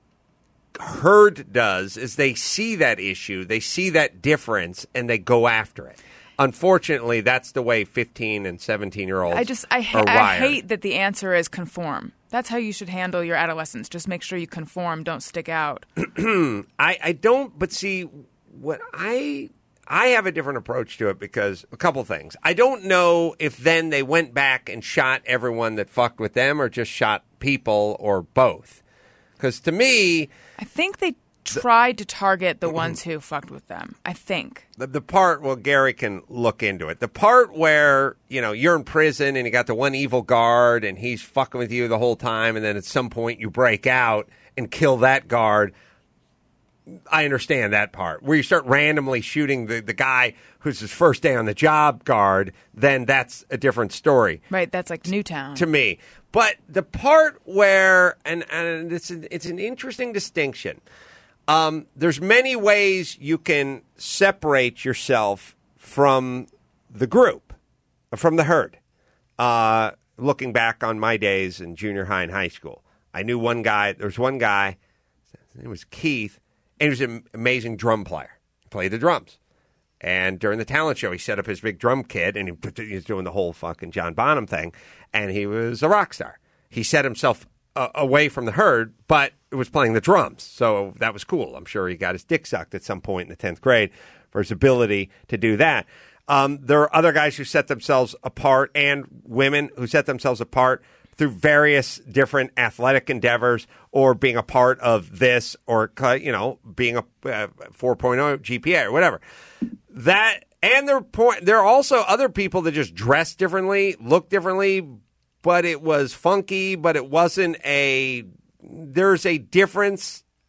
herd does is they see that issue, they see that difference, and they go after it. Unfortunately, that's the way fifteen and seventeen-year-olds I just I, ha- are I wired. hate that the answer is conform. That's how you should handle your adolescence. Just make sure you conform. Don't stick out. I, I don't, but see, what I I have a different approach to it because a couple things. I don't know if then they went back and shot everyone that fucked with them or just shot people or both. Because to me, I think they tried to target the ones who fucked with them. I think. the, the part, well, Gary can look into it. The part where, you know, you're in prison and you got the one evil guard and he's fucking with you the whole time, and then at some point you break out and kill that guard. I understand that part. Where you start randomly shooting the, the guy who's his first day on the job guard, then that's a different story. Right, that's like Newtown. To me. But the part where, and, and it's, an, it's an interesting distinction. Um, there's many ways you can separate yourself from the group, from the herd. Uh, looking back on my days in junior high and high school, I knew one guy, there was one guy, his name was Keith, and he was an amazing drum player. He played the drums. And during the talent show, he set up his big drum kit, and he, he was doing the whole fucking John Bonham thing, and he was a rock star. He set himself uh, away from the herd, but it was playing the drums, so that was cool. I'm sure he got his dick sucked at some point in the tenth grade for his ability to do that. Um, there are other guys who set themselves apart, and women who set themselves apart through various different athletic endeavors or being a part of this or, you know, being a uh, four point oh G P A or whatever. That, and there, point, there are also other people that just dress differently, look differently, but it was funky, but it wasn't a, there's a difference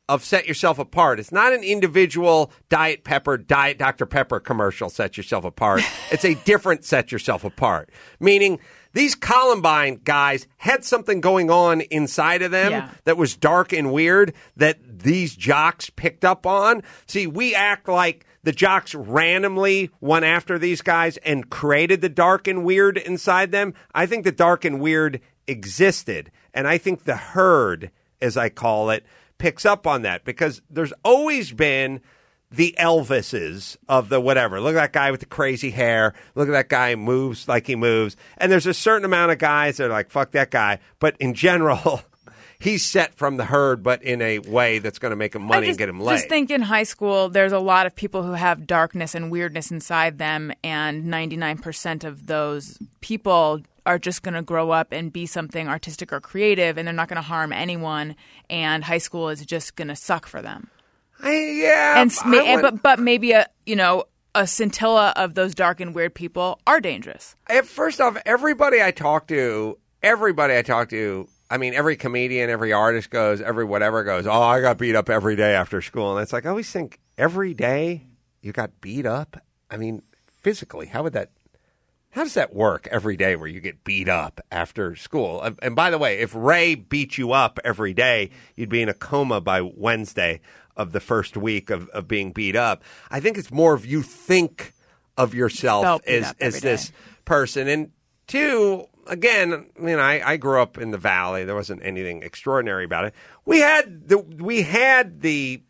of Set Yourself Apart. It's not an individual Diet Pepper, Diet Doctor Pepper commercial, Set Yourself Apart. It's a different Set Yourself Apart. Meaning these Columbine guys had something going on inside of them Yeah. that was dark and weird that these jocks picked up on. See, we act like the jocks randomly went after these guys and created the dark and weird inside them. I think the dark and weird existed. And I think the herd, as I call it, picks up on that because there's always been the Elvises of the whatever. Look at that guy with the crazy hair. Look at that guy who moves like he moves. And there's a certain amount of guys that are like, fuck that guy. But in general, he's set from the herd, but in a way that's going to make him money I just, and get him laid. just think in high school, there's a lot of people who have darkness and weirdness inside them, and ninety-nine percent of those people are just going to grow up and be something artistic or creative, and they're not going to harm anyone, and high school is just going to suck for them. I, yeah, and, I and would- but but maybe a you know a scintilla of those dark and weird people are dangerous. At first off, everybody I talk to, everybody I talk to, I mean, every comedian, every artist goes, every whatever goes, oh, I got beat up every day after school. And it's like, I always think, every day you got beat up? I mean, physically, how would that, how does that work every day where you get beat up after school? And- And by the way, if Ray beat you up every day, you'd be in a coma by Wednesday of the first week of, of being beat up. I think it's more of you think of yourself Felt beat as, up as every this day. person. And two, again, you know, I, I grew up in the Valley. There wasn't anything extraordinary about it. We had the we had the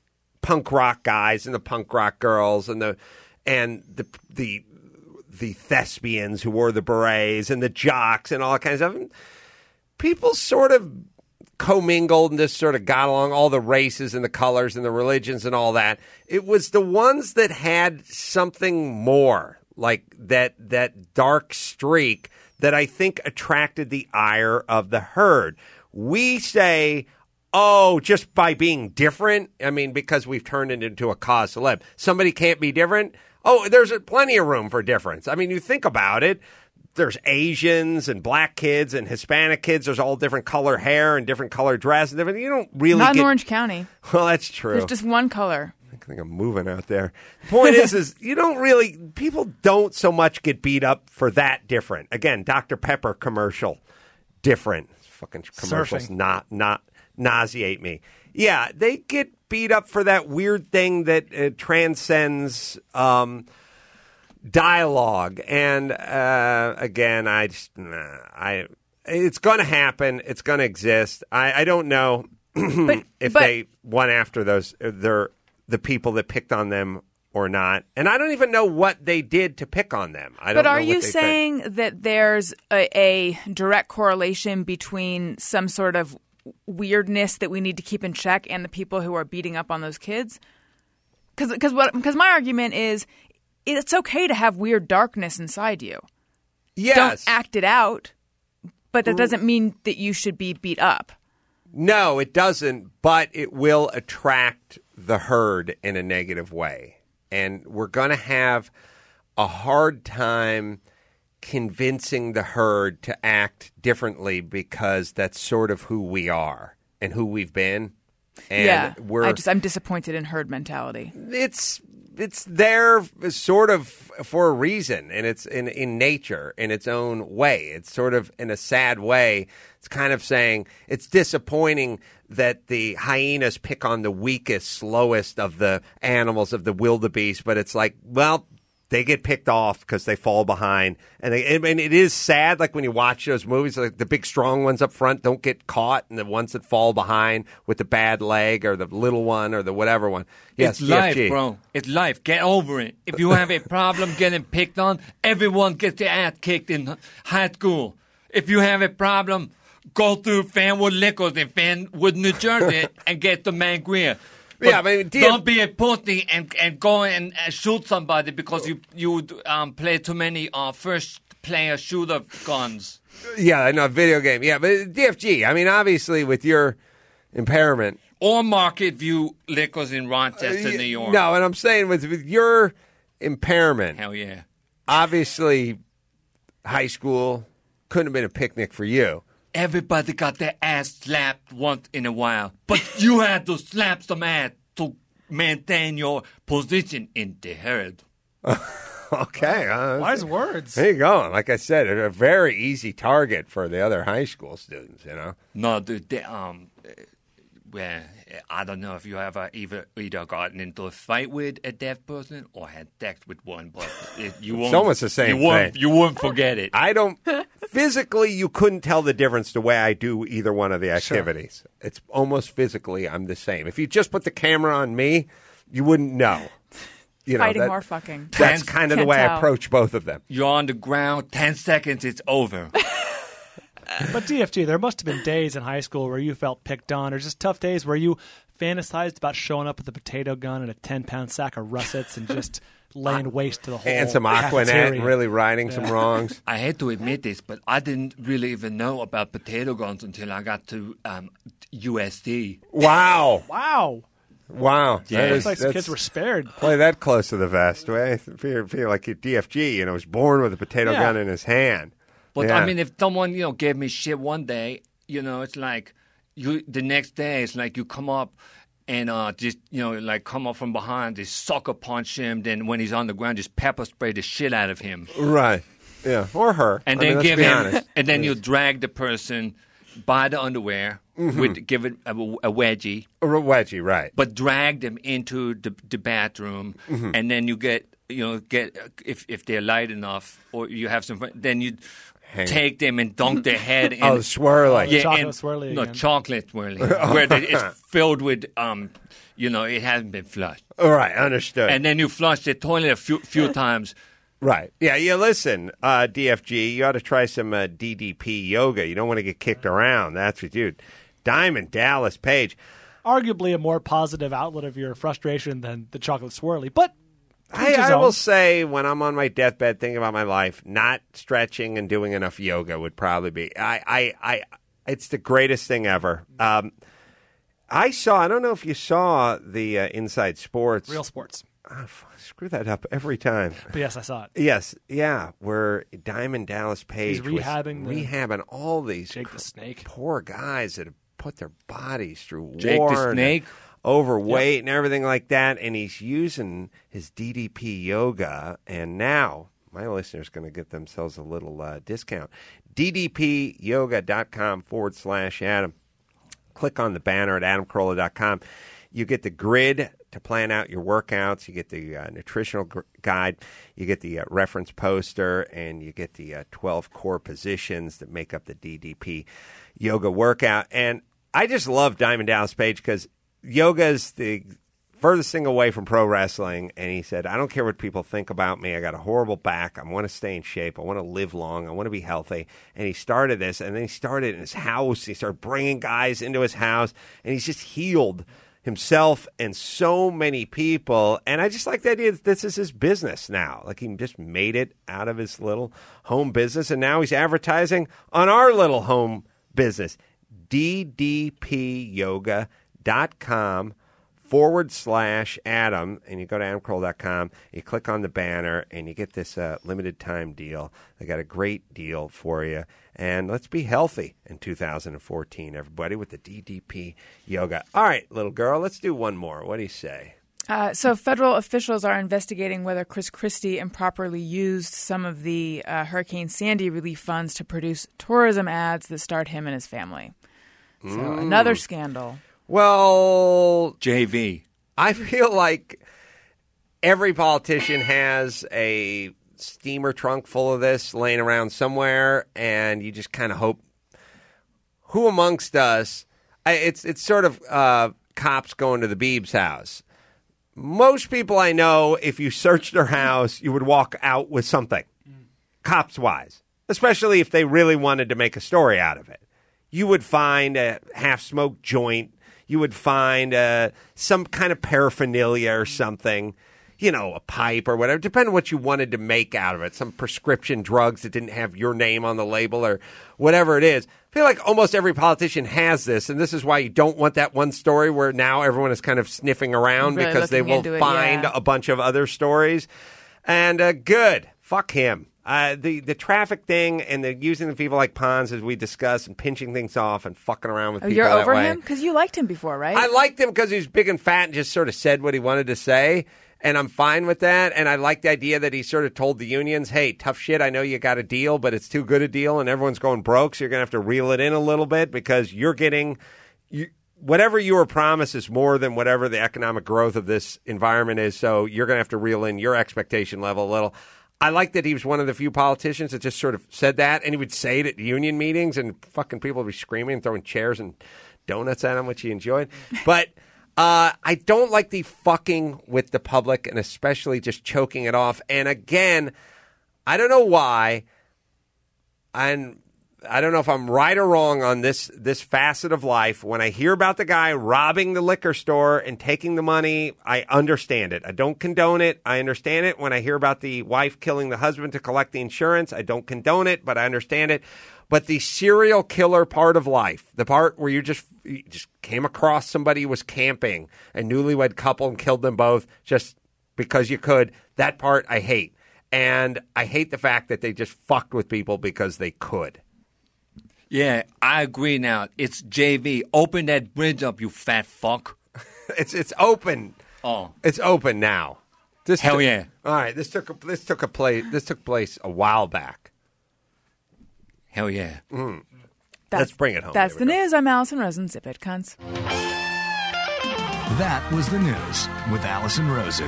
punk rock guys and the punk rock girls and the and the the the thespians who wore the berets and the jocks and all that kind of stuff. And people sort of commingled and just sort of got along, all the races and the colors and the religions and all that. It was the ones that had something more, like that that dark streak that I think attracted the ire of the herd. We say, oh, just by being different, I mean, because we've turned it into a cause celeb. Somebody can't be different. Oh, there's a, plenty of room for difference. I mean, you think about it. There's Asians and black kids and Hispanic kids. There's all different color hair and different color dress and different. You don't really Not get. in Orange County. Well, that's true. There's just one color. I think I'm moving out there. The point is, is you don't really, people don't so much get beat up for that different. Again, Doctor Pepper commercial, different. Fucking commercials Surfing. not, not nauseate me. Yeah, they get beat up for that weird thing that uh, transcends um, dialogue. And uh, again, I just, nah, I, it's going to happen. It's going to exist. I, I don't know But, if but they went after those, they're the people that picked on them or not. And I don't even know what they did to pick on them. I don't But are know you what they saying that there's a, a direct correlation between some sort of weirdness that we need to keep in check and the people who are beating up on those kids? Because what? Because my argument is, it's okay to have weird darkness inside you. Yes. Don't act it out, but that doesn't mean that you should be beat up. No, it doesn't, but it will attract the herd in a negative way. And we're going to have a hard time convincing the herd to act differently because that's sort of who we are and who we've been. And yeah, we're I just I'm disappointed in herd mentality. it's it's there sort of for a reason, and it's in, in nature in its own way. It's sort of in a sad way. It's kind of saying it's disappointing that the hyenas pick on the weakest, slowest of the animals of the wildebeest, but it's like, well, they get picked off because they fall behind. And they, I mean, it is sad, like when you watch those movies, like the big strong ones up front don't get caught, and the ones that fall behind with the bad leg or the little one or the whatever one. Yes, it's life, G F G. bro. It's life. Get over it. If you have a problem getting picked on, everyone gets their ass kicked in high school. If you have a problem, go through Fanwood Liquors in Fanwood, New Jersey, and get the Mangria. But Yeah, but D F don't be a pussy and, and go and uh, shoot somebody because you you um, play too many uh, first player shooter guns. Yeah, I know, video game. Yeah, but D F G, I mean, obviously with your impairment. Or Market View Liquors in Rochester, Uh, New York. No, and I'm saying with, with your impairment, Hell yeah. obviously high school couldn't have been a picnic for you. everybody got their ass slapped once in a while, but you had to slap some ass to maintain your position in the herd. Okay. Uh, Wise words. There you go. Like I said, a very easy target for the other high school students, you know? No, the, the um, uh, well, I don't know if you ever either either gotten into a fight with a deaf person or had sex with one, but it, you won't. It's almost the same you won't, thing. You won't forget it. I don't. Physically, you couldn't tell the difference the way I do either one of the activities. Sure. It's almost physically, I'm the same. If you just put the camera on me, you wouldn't know. You know, Fighting that, or fucking. That's kind of the way tell. I approach both of them. You're on the ground, ten seconds, it's over. But D F G, there must have been days in high school where you felt picked on, or just tough days where you fantasized about showing up with a potato gun and a ten-pound sack of russets and just laying waste to the whole And some Aquanet cafeteria. and really righting Yeah. some wrongs. I hate to admit this, but I didn't really even know about potato guns until I got to um, U S D. Wow. Wow. Wow. Yeah. That Looks is- like some that's- kids were spared. Play that close to the vest, way. Feel, feel like your D F G, you know, was born with a potato Yeah. gun in his hand. But Yeah. I mean, if someone, you know, gave me shit one day, you know, it's like you. The next day, it's like you come up and uh, just, you know, like come up from behind, just sucker punch him. Then when he's on the ground, just pepper spray the shit out of him, Right. Yeah. Or her. and I then mean, let's give be him, honest. and then you drag the person by the underwear, Mm-hmm. with give it a, a wedgie, A wedgie, right. but drag them into the, the bathroom, Mm-hmm. and then you get, you know, get if if they're light enough, or you have some, fun, then you Hang take them and dunk their head in. Oh, swirling. Yeah. Chocolate and- swirly No, again. chocolate swirly, where the, it's filled with, um, you know, it hasn't been flushed, All right. Understood. and then you flush the toilet a few few times. Right. Yeah, yeah, listen, uh, D F G, you ought to try some uh, D D P yoga. You don't want to get kicked around. That's what you Diamond Dallas Page. Arguably a more positive outlet of your frustration than the chocolate swirly, but I, each his I own. will say, when I'm on my deathbed thinking about my life, not stretching and doing enough yoga would probably be. I, I, I it's the greatest thing ever. Um, I saw. I don't know if you saw the uh, Inside Sports. Real sports. Oh, fuck, screw that up every time. But yes, I saw it. Yes, yeah, where Diamond Dallas Page He's rehabbing was the- rehabbing all these Jake cr- the Snake. poor guys that have put their bodies through Jake the war and Snake? overweight and everything like that, and he's using his D D P yoga, and now my listeners going to get themselves a little uh, discount. ddpyoga.com forward slash Adam. Click on the banner at adam carolla dot com. You get the grid to plan out your workouts. You get the uh, nutritional gr- guide. You get the uh, reference poster, and you get the uh, twelve core positions that make up the D D P yoga workout. And I just love Diamond Dallas Page because yoga is the furthest thing away from pro wrestling. And he said, I don't care what people think about me. I got a horrible back. I want to stay in shape. I want to live long. I want to be healthy. And he started this, and then he started in his house. He started bringing guys into his house, and he's just healed himself and so many people. And I just like the idea that this is his business now. Like, he just made it out of his little home business, and now he's advertising on our little home business. ddpyoga.com forward slash Adam, and you go to adam carolla dot com, you click on the banner, and you get this uh, limited time deal. They got a great deal for you. And let's be healthy in two thousand fourteen, everybody, with the D D P yoga. All right, little girl, let's do one more. What do you say? Uh, so federal officials are investigating whether Chris Christie improperly used some of the uh, Hurricane Sandy relief funds to produce tourism ads that starred him and his family. So Mm. another scandal. Well, J V. I feel like every politician has a steamer trunk full of this laying around somewhere, and you just kind of hope. Who amongst us? I, it's it's sort of uh, cops going to the Beebs' house. Most people I know, if you searched their house, you would walk out with something, cops wise, especially if they really wanted to make a story out of it. You would find a half-smoked joint. You would find uh, some kind of paraphernalia or something, you know, a pipe or whatever, depending on what you wanted to make out of it, some prescription drugs that didn't have your name on the label or whatever it is. I feel like almost every politician has this, and this is why you don't want that one story where now everyone is kind of sniffing around Really because they looking will into it, find yeah. a bunch of other stories. And uh, good. Fuck him. Uh, the the traffic thing and the using the people like pawns, as we discussed, and pinching things off and fucking around with Oh, people you're that over way. him? Because you liked him before, right? I liked him because he was big and fat and just sort of said what he wanted to say, and I'm fine with that. And I like the idea that he sort of told the unions, hey, tough shit, I know you got a deal, but it's too good a deal, and everyone's going broke, so you're going to have to reel it in a little bit because you're getting you, whatever you were promised is more than whatever the economic growth of this environment is, so you're going to have to reel in your expectation level a little. I like that he was one of the few politicians that just sort of said that, and he would say it at union meetings, and fucking people would be screaming and throwing chairs and donuts at him, which he enjoyed. But uh, I don't like the fucking with the public, and especially just choking it off. And again, I don't know why, and I don't know if I'm right or wrong on this this facet of life. When I hear about the guy robbing the liquor store and taking the money, I understand it. I don't condone it. I understand it. When I hear about the wife killing the husband to collect the insurance, I don't condone it, but I understand it. But the serial killer part of life, the part where you just you just came across somebody who was camping, a newlywed couple, and killed them both just because you could, that part I hate. And I hate the fact that they just fucked with people because they could. Yeah, I agree now. It's J V. Open that bridge up, you fat fuck. it's it's open. Oh. It's open now. This Hell took, yeah. All right, this took a, this took a place this took place a while back. Hell yeah. Mm. That's, Let's bring it home. That's There the we go. news. I'm Allison Rosen. Zip it, cunts. That was the news with Allison Rosen.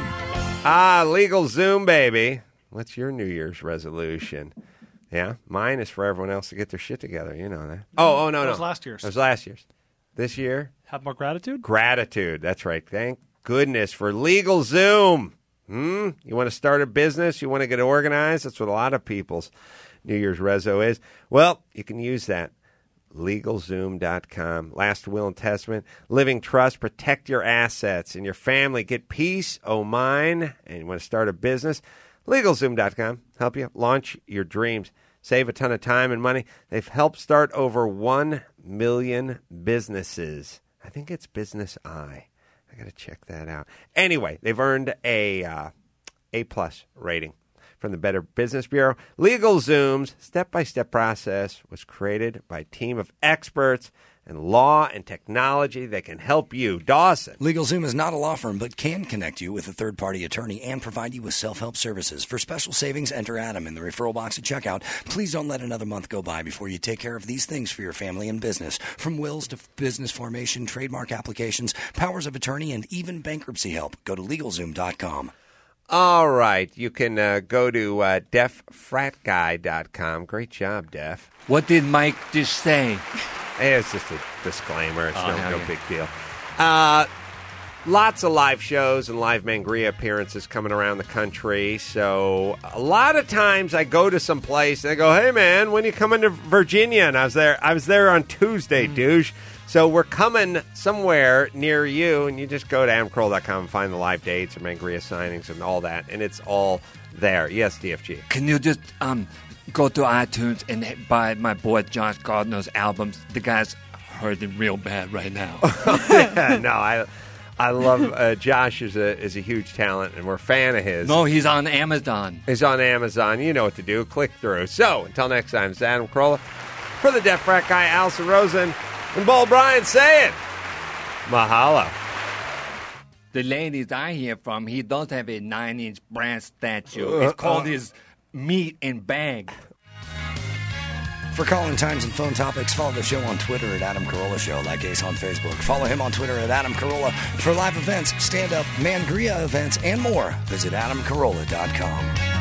Ah, legal Zoom, baby. What's your New Year's resolution? Yeah, mine is for everyone else to get their shit together. You know that. Oh, oh no, That no. was last year's. That was last year's. This year, Have more gratitude? gratitude. That's right. Thank goodness for legal Zoom. Hmm? You want to start a business? You want to get organized? That's what a lot of people's New Year's reso is. Well, you can use that. legal zoom dot com. Last will and testament. Living trust. Protect your assets and your family. Get peace o' mind. And you want to start a business? legal zoom dot com. Help you launch your dreams. Save a ton of time and money. They've helped start over one million businesses. I think it's Business Eye. I got to check that out. Anyway, they've earned a uh, A-plus rating from the Better Business Bureau. LegalZoom's step-by-step process was created by a team of experts in law and technology that can help you. Dawson. LegalZoom is not a law firm, but can connect you with a third-party attorney and provide you with self-help services. For special savings, enter Adam in the referral box at checkout. Please don't let another month go by before you take care of these things for your family and business. From wills to business formation, trademark applications, powers of attorney, and even bankruptcy help. Go to legal zoom dot com. All right. You can uh, go to uh, deaf frat guy dot com. Great job, Def. What did Mike just say? Hey, it's just a disclaimer. It's Oh, no, hell no yeah. big deal. Uh, lots of live shows and live Mangria appearances coming around the country. So a lot of times I go to some place and they go, "Hey man, when you coming to Virginia?" And I was there. I was there on Tuesday, douche. So we're coming somewhere near you, and you just go to adam carolla dot com and find the live dates or Mangria signings and all that, and it's all there. Yes, D F G. Can you just um go to iTunes and buy my boy Josh Gardner's albums? The guy's hurting real bad right now. Yeah, no, I I love uh, Josh is a is a huge talent, and we're a fan of his. No, he's on Amazon. He's on Amazon. You know what to do. Click through. So until next time, it's Adam Carolla for the Deaf Frat Guy, Allison Rosen, and Paul Bryan. Say it. Mahalo. The ladies I hear from, he does have a nine-inch bronze statue. It's called his meat and bag. For call-in times and phone topics, follow the show on Twitter at Adam Carolla Show, like Ace on Facebook. Follow him on Twitter at Adam Carolla. For live events, stand-up, Mangria events, and more, visit adam carolla dot com.